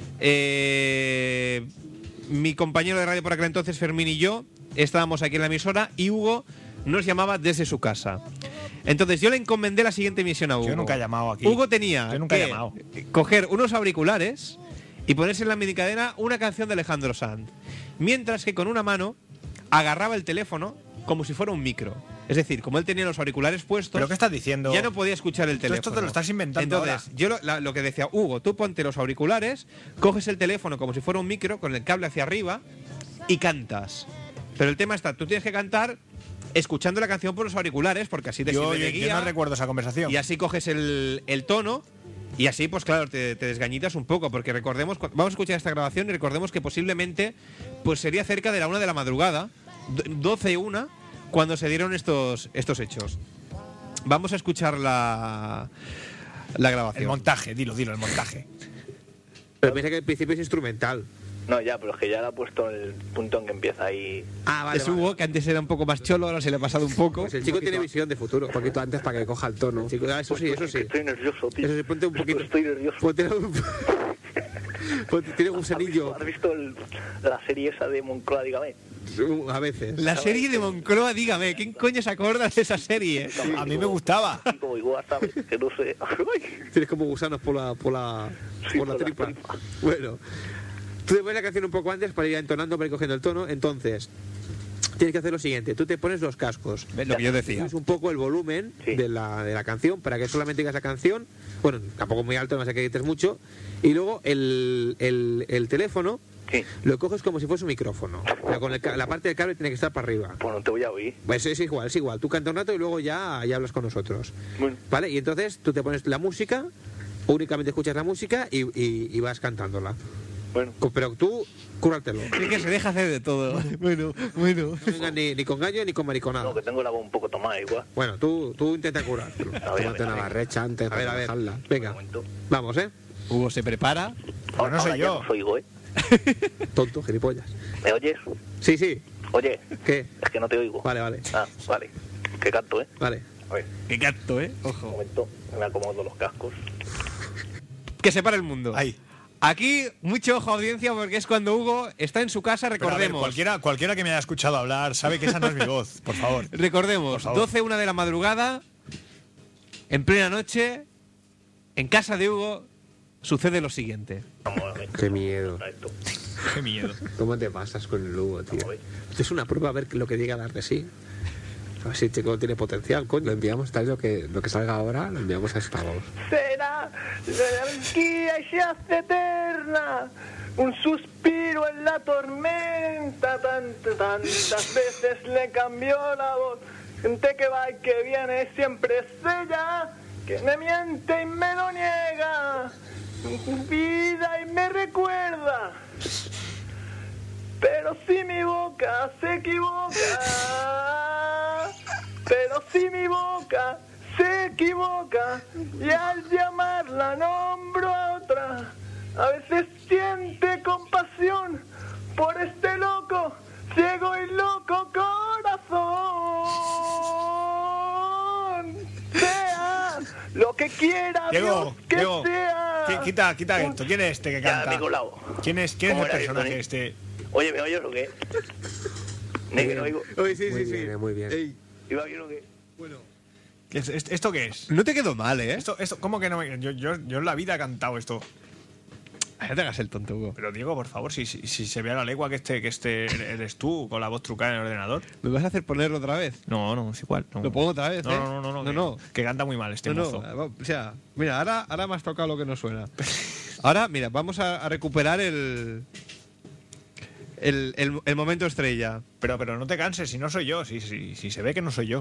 Mi compañero de radio por aquel entonces, Fermín, y yo estábamos aquí en la emisora y Hugo nos llamaba desde su casa. Entonces yo le encomendé la siguiente misión a Hugo. Yo nunca he llamado aquí. Hugo tenía que coger unos auriculares y ponerse en la minicadena una canción de Alejandro Sanz, mientras que con una mano agarraba el teléfono como si fuera un micro. Es decir, como él tenía los auriculares puestos... ¿Pero qué estás diciendo? Ya no podía escuchar el teléfono. Esto te lo estás inventando. Entonces, yo lo que decía, Hugo, tú ponte los auriculares, coges el teléfono como si fuera un micro, con el cable hacia arriba, y cantas. Pero el tema está, tú tienes que cantar escuchando la canción por los auriculares, porque así te sirve de guía. Yo no recuerdo esa conversación. Y así coges el tono, y así, pues claro, te desgañitas un poco, porque recordemos, vamos a escuchar esta grabación y recordemos que posiblemente pues sería cerca de la 1 de la madrugada, 12:01, cuando se dieron estos hechos. Vamos a escuchar la grabación. El montaje, dilo, el montaje. Pero piensa que al principio es instrumental. No, ya, pero es que ya le ha puesto el punto en que empieza ahí. Ah, vale. Es Hugo, que antes era un poco más cholo, ahora se le ha pasado un poco. Pues el chico tiene visión de futuro. Un poquito antes para que coja el tono. Chico, eso sí. Estoy nervioso, tío. Eso sí, ponte un poquito. Estoy nervioso. Tiene un cenillo. ¿Has visto la serie esa de Moncloa, dígame? A veces. La serie de Moncloa, dígame, ¿quién coño se acuerda de esa serie? A mí me gustaba. Como igual, ¿sabes? Que no sé. Tienes como gusanos por la tripa. Bueno, tú te pones la canción un poco antes para ir entonando, para ir cogiendo el tono. Entonces, tienes que hacer lo siguiente. Tú te pones los cascos. ¿Ves lo que yo decía? Subes un poco el volumen Sí. de la canción para que solamente digas la canción. Bueno, tampoco muy alto, no sé que grites mucho. Y luego el teléfono Sí. lo coges como si fuese un micrófono. Pero con la parte del cable tiene que estar para arriba. Pues no te voy a oír. Pues es igual. Tú canta un rato y luego ya hablas con nosotros. Bueno. ¿Vale? Y entonces tú te pones la música, únicamente escuchas la música y vas cantándola. Bueno. Pero tú, cúrratelo. Es que se deja hacer de todo. Bueno. No vengas ni con gallo ni con mariconada. No, que tengo la voz un poco tomada igual. Bueno, tú intenta curártelo. A ver, Tómate una barrecha antes A ver, de a ver. dejarla. Venga, Un momento. vamos, ¿eh? Hugo se prepara. Pero no soy Ahora yo. Ya no soy oigo, ¿eh? Tonto, gilipollas. ¿Me oyes? Sí. Oye, ¿Qué? es que no te oigo. Vale. Ah, vale. Que canto, ¿eh? Vale. A ver, Qué gato, ¿eh? un Ojo. momento. Me acomodo los cascos. Que se para el mundo. Ahí. Aquí, mucho ojo audiencia, porque es cuando Hugo está en su casa, Pero, a ver, recordemos. cualquiera que me haya escuchado hablar sabe que esa no es mi voz, por favor. Recordemos, Por favor. 12, 1 de la madrugada, en plena noche, en casa de Hugo, sucede lo siguiente. Vamos a ver. Qué miedo. Esto. Qué miedo. ¿Cómo te pasas con el Hugo, tío? Vamos a ver. Esto es una prueba a ver lo que diga dar de sí. A ver si chico tiene potencial, Lo coño. enviamos tal lo que salga ahora, lo enviamos a esta voz. Será la anarquía y se hace eterna, un suspiro en la tormenta, tantas veces le cambió la voz, gente que va y que viene, siempre es ella, que me miente y me lo niega, vida y me recuerda, pero si mi boca se equivoca, pero si mi boca se equivoca y al llamarla nombro a otra, a veces siente compasión por este loco, ciego y loco corazón. Sea lo que quiera Diego, Dios que Diego, sea. quita esto. ¿Quién es este que Ya, canta? me he colado. ¿Quién es ¿Cómo el era personaje esto, este? Oye, ¿me oyes o qué? Negro, oigo. Oye, sí, Muy bien. Ey, ¿Iba bien o qué? ¿Esto qué es? No te quedó mal, ¿eh? Esto, ¿cómo que no me.? Yo en la vida he cantado esto. No te hagas el tonto, Hugo. Pero Diego, por favor, si se ve a la legua que este eres tú con la voz trucada en el ordenador. ¿Me vas a hacer ponerlo otra vez? No, es igual. No. ¿Lo pongo otra vez? No. Que canta muy mal este mozo. O sea, mira, ahora me has tocado lo que no suena. Ahora, mira, vamos a recuperar el momento estrella. Pero no te canses, si no soy yo, si se ve que no soy yo.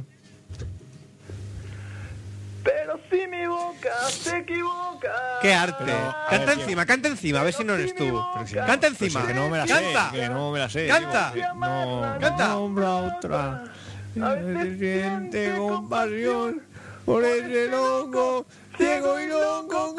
Pero si mi boca se equivoca. ¡Qué arte! Pero, a Canta ver, encima, a ver si no eres tú. Pero si- Canta encima. Pues que no me la sé, Canta. que no me la sé. Canta. Diego, no, Canta. nombra otra. A veces Siente compasión por ese loco, ciego y loco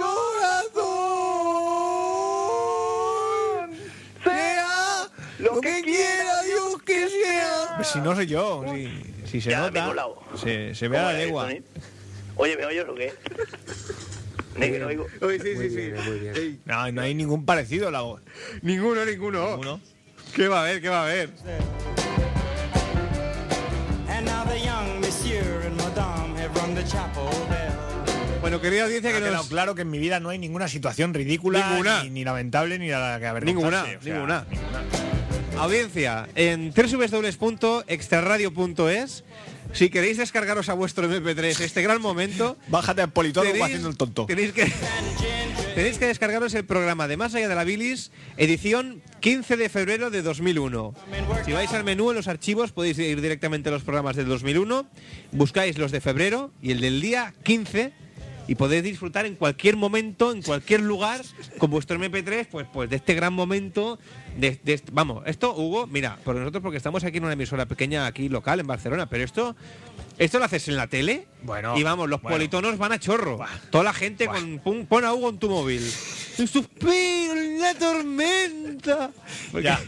corazón. Sea lo que quiera Dios que sea. Pues si no soy yo, si se Ya, me he nota, colado. se ve ¿Cómo a la era legua. esto, Oye, ¿me oyes o qué? Negro, oigo. oye, sí. Muy bien. Ey, No hay ningún parecido a la voz. Ninguno. Ninguno. ¿Qué va a haber? ¿Qué va a haber? Bueno, querida audiencia, que Ha quedado nos... claro que en mi vida no hay ninguna situación ridícula, Ninguna. ni lamentable, ni la que avergonzarse. Ninguna. Audiencia, en www.extraradio.es, si queréis descargaros a vuestro MP3 este gran momento, Bájate al politólogo haciendo el tonto. Tenéis que descargaros el programa de Más allá de la bilis, edición 15 de febrero de 2001. Si vais al menú en los archivos podéis ir directamente a los programas del 2001, buscáis los de febrero y el del día 15 y podéis disfrutar en cualquier momento, en cualquier lugar, con vuestro MP3, pues de este gran momento. Vamos, esto, Hugo, mira, por nosotros porque estamos aquí en una emisora pequeña aquí local en Barcelona, pero esto lo haces en la tele. Bueno, y vamos, los bueno. politonos van a chorro. Toda la gente pon a Hugo en tu móvil. Un suspiro en la tormenta. Ya.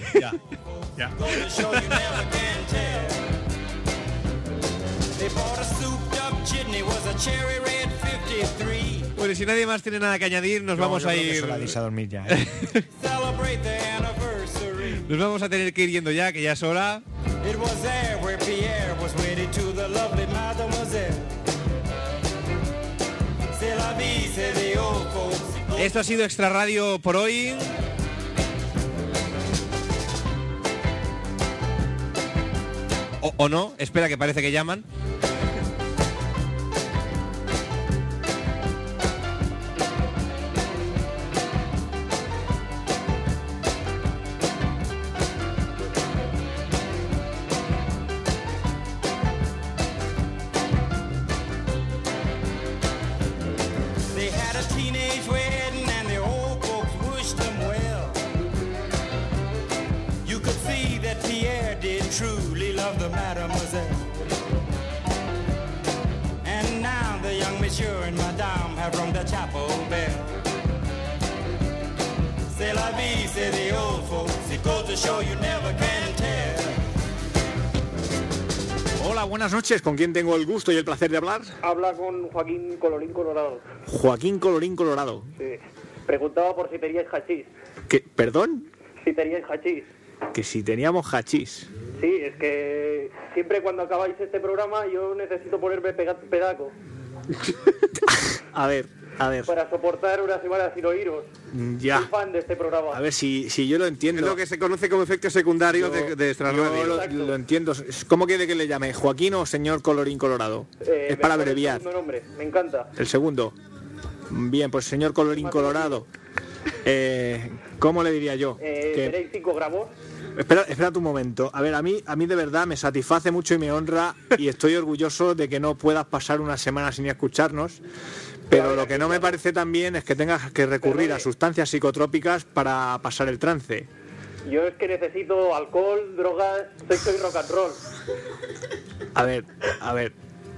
Bueno, si nadie más tiene nada que añadir, nos vamos a ir. a dormir ya. Nos vamos a tener que ir yendo ya, que ya es hora. Esto ha sido Extra Radio por hoy. O no, espera que parece que llaman. They had a teenage wedding and the old folks wished them well. You could see that Pierre did truly love the mademoiselle. And now the young monsieur and madame have rung the chapel bell. C'est la vie, say the old folks. It goes to show you never can tell. Hola, buenas noches. ¿Con quién tengo el gusto y el placer de hablar? Habla con Joaquín Colorín Colorado. Joaquín Colorín Colorado. Sí. Preguntaba por si teníais hachís. ¿Qué? ¿Perdón? Si teníais hachís. Que si teníamos hachís. Sí, es que siempre cuando acabáis este programa yo necesito ponerme pedaco. A ver. Para soportar una semana sin oíros. Ya. Soy fan de este programa. A ver si yo lo entiendo. Es lo que se conoce como efecto secundario de nuestra radio. Yo lo entiendo. ¿Cómo quiere que le llame? ¿Joaquín o señor Colorín Colorado? Es para abreviar. El segundo nombre, me encanta. El segundo. Bien, pues señor Colorín Colorado. ¿Cómo le diría yo? ¿Tenéis 5 gramos? Espera un momento. A ver, a mí de verdad me satisface mucho y me honra y estoy orgulloso de que no puedas pasar una semana sin escucharnos. Pero lo que no me parece tan bien es que tengas que recurrir a sustancias psicotrópicas para pasar el trance. Yo es que necesito alcohol, drogas, sexo y rock and roll. A ver.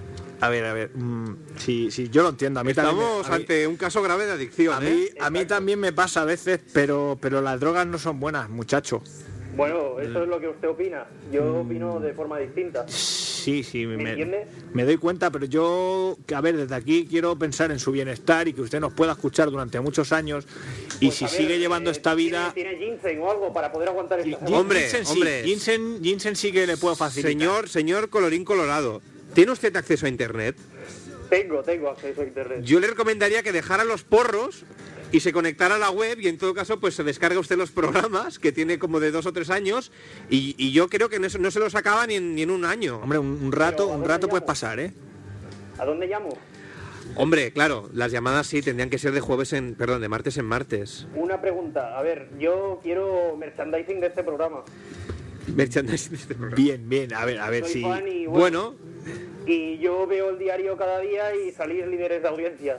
Sí, yo lo entiendo. A mí Estamos ante un caso grave de adicción. A mí también me pasa a veces, pero las drogas no son buenas, muchacho. Bueno, eso es lo que usted opina. Yo opino de forma distinta. Sí, ¿Me entiende? Me doy cuenta, pero yo, a ver, desde aquí quiero pensar en su bienestar y que usted nos pueda escuchar durante muchos años. Y Pues si a ver, sigue llevando esta vida... ¿Tiene ginseng o algo para poder aguantar esta Hombre. Ginseng sí que le puedo facilitar. Señor Colorín Colorado, ¿tiene usted acceso a internet? Tengo acceso a internet. Yo le recomendaría que dejara los porros y se conectara a la web y en todo caso pues se descarga usted los programas que tiene como de 2 o 3 años y yo creo que no se los acaba ni en un año. Hombre, un rato puedes pasar, ¿eh? ¿A dónde llamo? Hombre, claro, las llamadas sí tendrían que ser de martes en martes. Una pregunta, a ver, yo quiero merchandising de este programa. Merchandising de este programa. Bien, a ver Soy si... fan y Bueno. Y yo veo el diario cada día y salís líderes de audiencia.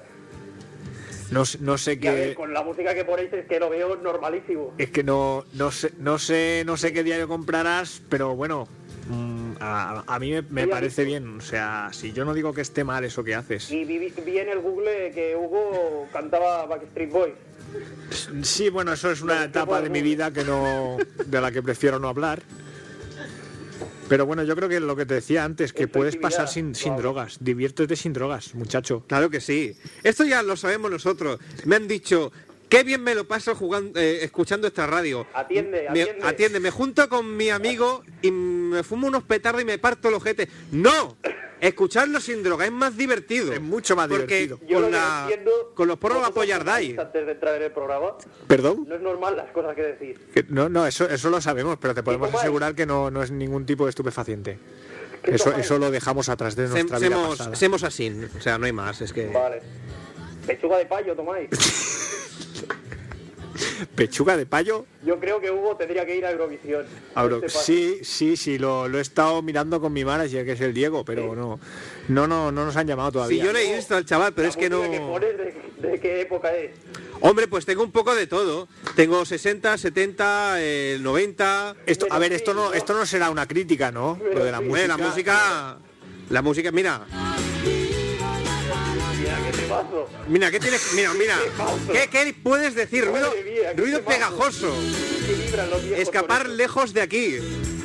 No sé Y a ver, qué... con la música que ponéis es que lo veo normalísimo. Es que no sé qué diario comprarás, pero bueno, a mí me parece bien. O sea, si yo no digo que esté mal eso que haces. Y vi en el Google que Hugo cantaba Backstreet Boys. Sí, bueno, eso es una etapa de mi vida de la que prefiero no hablar. Pero bueno, yo creo que lo que te decía antes, que puedes pasar sin drogas. Diviértete sin drogas, muchacho. Claro que sí. Esto ya lo sabemos nosotros. Me han dicho, qué bien me lo paso escuchando esta radio. Atiende. Me junto con mi amigo y me fumo unos petardos y me parto el ojete. ¡No! Escucharlo sin droga es más divertido. Es mucho más divertido. Con los porros apoyar dais. Antes de entrar en el programa. ¿Perdón? No es normal las cosas que decís. No, eso lo sabemos, pero te podemos asegurar que no es ningún tipo de estupefaciente. Eso lo dejamos atrás de nuestra vida pasada. Semos así, o sea, no hay más, es que... Vale. Pechuga de payo tomáis. ¿Pechuga de payo? Yo creo que Hugo tendría que ir a Eurovisión. Sí, lo he estado mirando con mi manager, que es el Diego, pero no nos han llamado todavía. Sí, yo le he visto al chaval, pero es que no... ¿Qué pones de qué época es? Hombre, pues tengo un poco de todo. Tengo 60, 70, 90... A ver, esto no será una crítica, ¿no? Lo de la música. La música, mira... Mira, ¿qué tienes? Mira. ¿Qué puedes decir? Ruido pegajoso. Escapar lejos de aquí.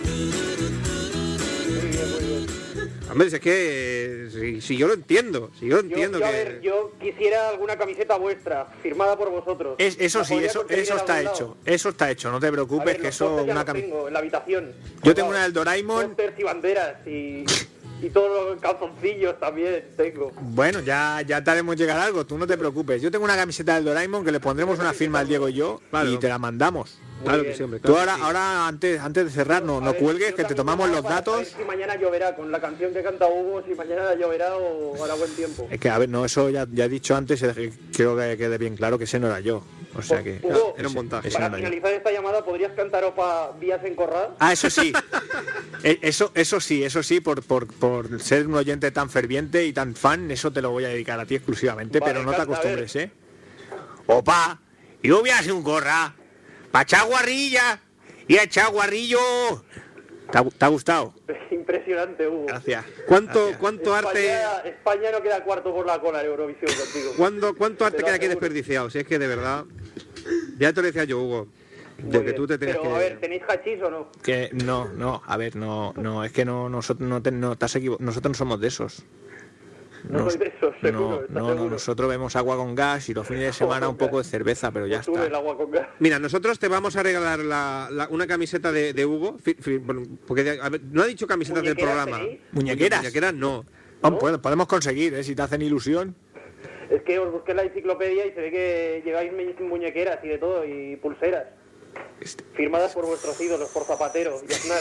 Hombre, es que si yo lo entiendo. Yo quisiera alguna camiseta vuestra, firmada por vosotros. Eso sí, eso está hecho. Eso está hecho, no te preocupes, que eso una camiseta. Tengo en la habitación. Yo tengo una del Doraemon. Pósters y banderas y todos los calzoncillos también tengo. Bueno, ya te haremos llegar algo, tú no te preocupes. Yo tengo una camiseta del Doraemon que le pondremos una firma al Diego y yo, y te la mandamos. Claro bien. que sí, hombre. Tú Claro que sí. ahora antes de cerrar, no A ver, cuelgues, yo que te también tomamos los para datos. saber si mañana lloverá, con la canción que canta Hugo, si mañana lloverá o hará buen tiempo. Es que, a ver, no, eso ya he dicho antes, creo que quede bien claro que ese no era yo. O sea que... Hugo, Era un montaje. ese no para era yo. finalizar esta llamada, ¿podrías cantar Opa Vías en Corral? Ah, eso sí. Eso sí, por ser un oyente tan ferviente y tan fan, eso te lo voy a dedicar a ti exclusivamente, Vale, pero no te canta, a ver. acostumbres, ¿eh? Opa, yo voy a hacer un corra, pa' echar guarrilla y a echar guarrillo. ¿Te ha gustado? Impresionante, Hugo. Gracias. ¿Cuánto España, arte... España no queda cuarto por la cola en Eurovisión contigo. ¿Cuánto arte Te lo queda aquí aseguro. desperdiciado? Si es que de verdad... Ya te lo decía yo, Hugo. Muy De que bien. tú te tenías Pero, que... a ver, ¿tenéis hachís o no? Que no, a ver, no, es que no, nosotros no te has equivocado, nosotros no somos de esos. No soy de esos, seguro, ¿estás seguro? Nosotros bebemos agua con gas y los fines de semana un poco de cerveza, pero ya Tú el está. agua con gas. Mira, nosotros te vamos a regalar una camiseta de Hugo, porque a ver, no ha dicho camisetas del ¿Muñequeras programa. tenéis? ¿Muñequeras? Muñequeras no. Podemos conseguir, si te hacen ilusión. Es que os busqué en la enciclopedia y se ve que lleváis muñequeras y de todo, y pulseras. Firmadas por vuestros ídolos, por Zapatero y Aznar.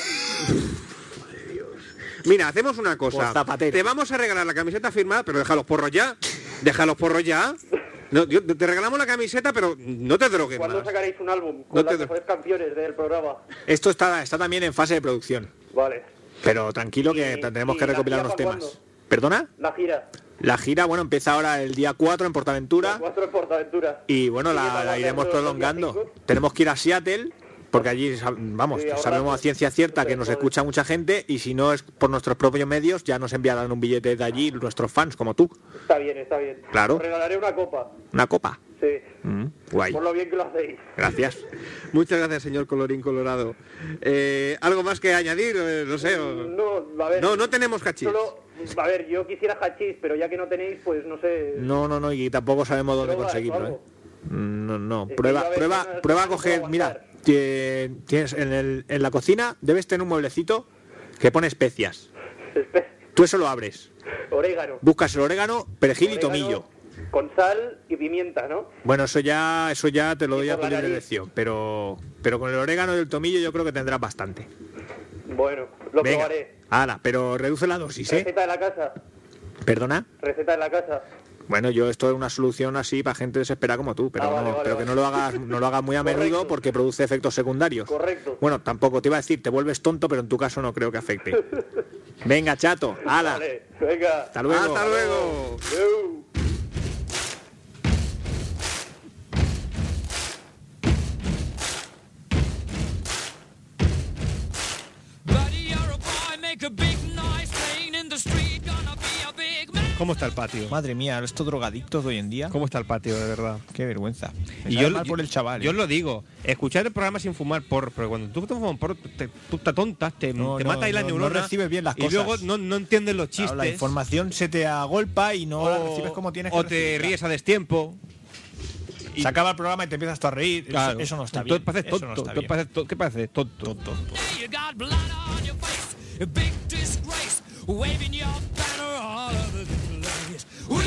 Mira, hacemos una cosa. Por Zapatero. Te vamos a regalar la camiseta firmada, pero deja los porros ya. Deja los porros ya. No, te regalamos la camiseta, pero no te drogues ¿Cuándo más. sacaréis un álbum No con te las do- mejores canciones del programa? Esto está también en fase de producción, Vale. pero tranquilo que Y- tenemos y que la recopilar gira los para temas. cuándo? ¿Perdona? La gira. La gira, bueno, empieza ahora el día 4 en Portaventura 4 en Portaventura. y bueno, ¿Y qué la tal iremos hacer los días prolongando. 5? Tenemos que ir a Seattle, porque allí, vamos, Sí, ahorrando. sabemos a ciencia cierta que nos escucha mucha gente y si no es por nuestros propios medios, ya nos enviarán un billete de allí nuestros fans, como tú. Está bien, está bien. Claro. Os regalaré una copa. Una copa. Sí. Guay. Por lo bien que lo hacéis. Gracias. Muchas gracias, señor Colorín Colorado. ¿Algo más que añadir? No sé. No, a ver. No tenemos hachís. Solo, a ver, yo quisiera hachís, pero ya que no tenéis, pues no sé. No, y tampoco sabemos dónde Drogas o conseguirlo, algo. No. Es que Prueba, iba a ver prueba, cosas prueba a que no coger, puedo mira, aguantar. tienes en la cocina debes tener un mueblecito que pone especias. Tú eso lo abres. Orégano. Buscas el orégano, perejil y Orégano tomillo. Con sal y pimienta, ¿no? Bueno, eso ya te lo doy Y a por tu la libre nariz. elección, pero con el orégano y el tomillo yo creo que tendrás bastante. Bueno, lo Venga, probaré. hala, pero reduce la dosis, ¿eh? Receta de la casa. ¿Perdona? Receta de la casa. Bueno, yo esto es una solución así para gente desesperada como tú, pero, Vale, pero vale. que no lo hagas muy a menudo Correcto. porque produce efectos secundarios. Correcto. Bueno, tampoco te iba a decir, te vuelves tonto, pero en tu caso no creo que afecte. Venga, chato, hala. Vale, venga. Hasta luego. Hasta luego. Eu. Buddy, you're a boy, make a big noise, playing in the street, gonna be a big man. ¿Cómo está el patio? Madre mía, estos drogadictos de hoy en día. ¿Cómo está el patio, de verdad? Qué vergüenza. Y yo mal por el chaval. Yo os lo digo, escuchar el programa sin fumar porro, pero cuando tú te fumas porro, tú te tontas, te mata ahí la neurona. No recibes bien las y cosas. luego no entiendes los chistes. Claro, la información se te agolpa y no la recibes como tienes que o te recibirla. ríes a destiempo. Se acaba el programa y te empiezas tú a reír. Claro. Eso no está bien. Tú pareces Eso tonto. no está tú bien. pareces ¿Qué pareces? Tonto. You got blood on your face, a big disgrace, waving your banner all over the place.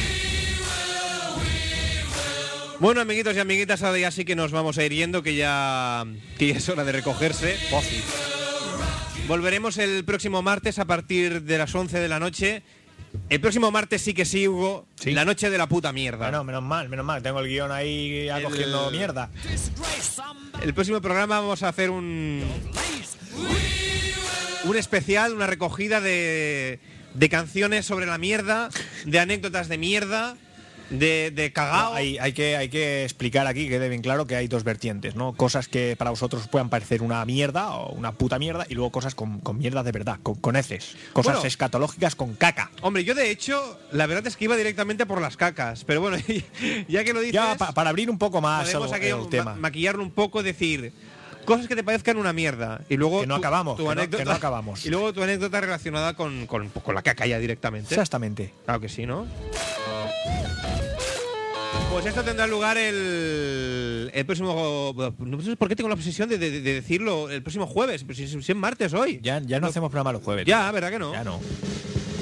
Bueno, amiguitos y amiguitas, ahora ya sí que nos vamos a ir yendo, que ya es hora de recogerse. Volveremos el próximo martes a partir de las 11 de la noche. El próximo martes sí que sí, Hugo. Sí. La noche de la puta mierda. Bueno, menos mal. Tengo el guión ahí ya cogiendo mierda. El próximo programa vamos a hacer un especial, una recogida de canciones sobre la mierda, de anécdotas de mierda, de cagao. No, hay que explicar aquí, que quede bien claro que hay dos vertientes, ¿no? Cosas que para vosotros puedan parecer una mierda o una puta mierda y luego cosas con mierda de verdad, con heces. Cosas Bueno. escatológicas con caca. Hombre, yo de hecho, la verdad es que iba directamente por las cacas, pero bueno, ya que lo dices, Ya para abrir un poco más podemos aquí el tema. maquillarlo un poco, decir cosas que te parezcan una mierda y luego Que no acabamos, que no acabamos. y luego tu anécdota relacionada con la caca ya directamente. Exactamente. Claro que sí, ¿no? Pues esto tendrá lugar el próximo... No sé por qué tengo la obsesión de decirlo el próximo jueves, pero si es martes hoy. Ya no hacemos programa los jueves. Ya, ¿verdad que no? Ya no.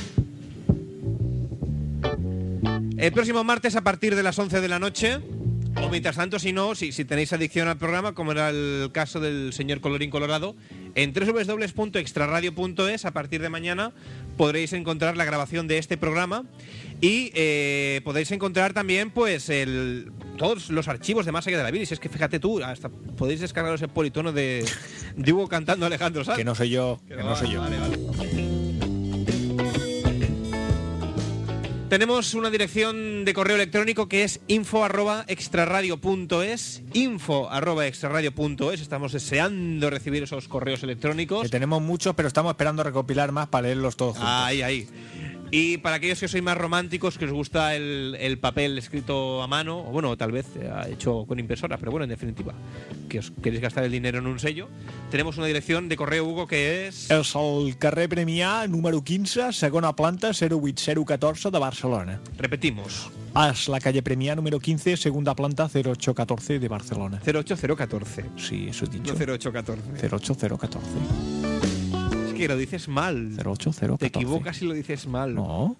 El próximo martes a partir de las 11 de la noche O mientras tanto, si no, si tenéis adicción al programa, como era el caso del señor Colorín Colorado, en www.extraradio.es a partir de mañana podréis encontrar la grabación de este programa y podéis encontrar también pues todos los archivos de Más allá de la bilis. Es que fíjate tú, hasta podéis descargaros el politono de Hugo cantando Alejandro Sanz. Que no soy yo, que no soy yo. Vale. Tenemos una dirección de correo electrónico que es info@extraradio.es, info@extraradio.es. Estamos deseando recibir esos correos electrónicos. Que tenemos muchos, pero estamos esperando recopilar más para leerlos todos juntos. Ahí. Y para aquellos que sois más románticos, que os gusta el papel escrito a mano, o bueno, tal vez hecho con impresora, pero bueno, en definitiva, que os queréis gastar el dinero en un sello, tenemos una dirección de correo, Hugo, que es... És el carrer Premià, número 15, segona planta, 08014 de Barcelona. Repetimos. Es la calle Premià, número 15, segunda planta, 08014 de Barcelona. 08014. Sí, eso he dicho. No 08014. 08014. Que lo dices mal. 08014. Te equivocas y lo dices mal. No.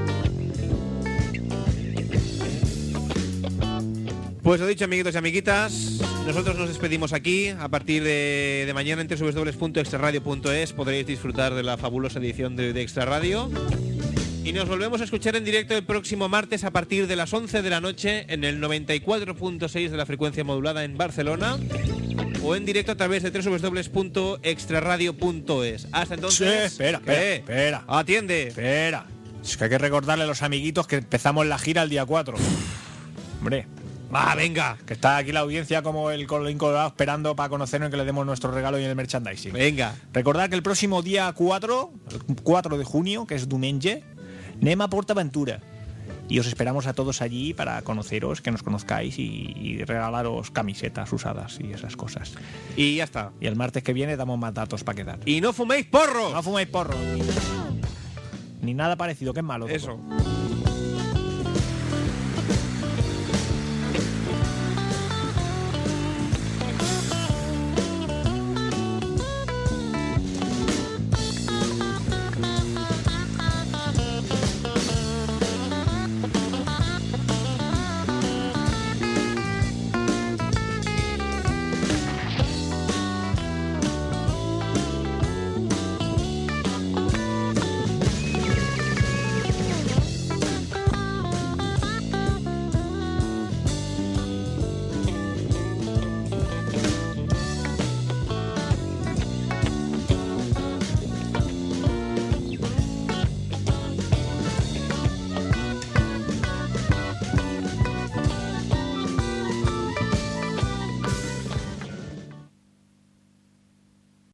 Pues lo dicho, amiguitos y amiguitas, nosotros nos despedimos aquí. A partir de mañana en www.extraradio.es podréis disfrutar de la fabulosa edición de Extra Radio. Y nos volvemos a escuchar en directo el próximo martes a partir de las 11 de la noche en el 94.6 de la frecuencia modulada en Barcelona, o en directo a través de www.extraradio.es. Hasta entonces... Sí, espera. Atiende. Espera. Es que hay que recordarle a los amiguitos que empezamos la gira el día 4. Hombre. Va, venga. Que está aquí la audiencia como el Colorín Colorado esperando para conocernos y que le demos nuestro regalo y el merchandising. Venga. Recordad que el próximo día 4, el 4 de junio, que es diumenge, anem a PortAventura. Y os esperamos a todos allí para conoceros, que nos conozcáis y regalaros camisetas usadas y esas cosas. Y ya está. Y el martes que viene damos más datos para quedar. Y no fuméis porro. No fuméis porro. Ni nada parecido, que es malo. Eso.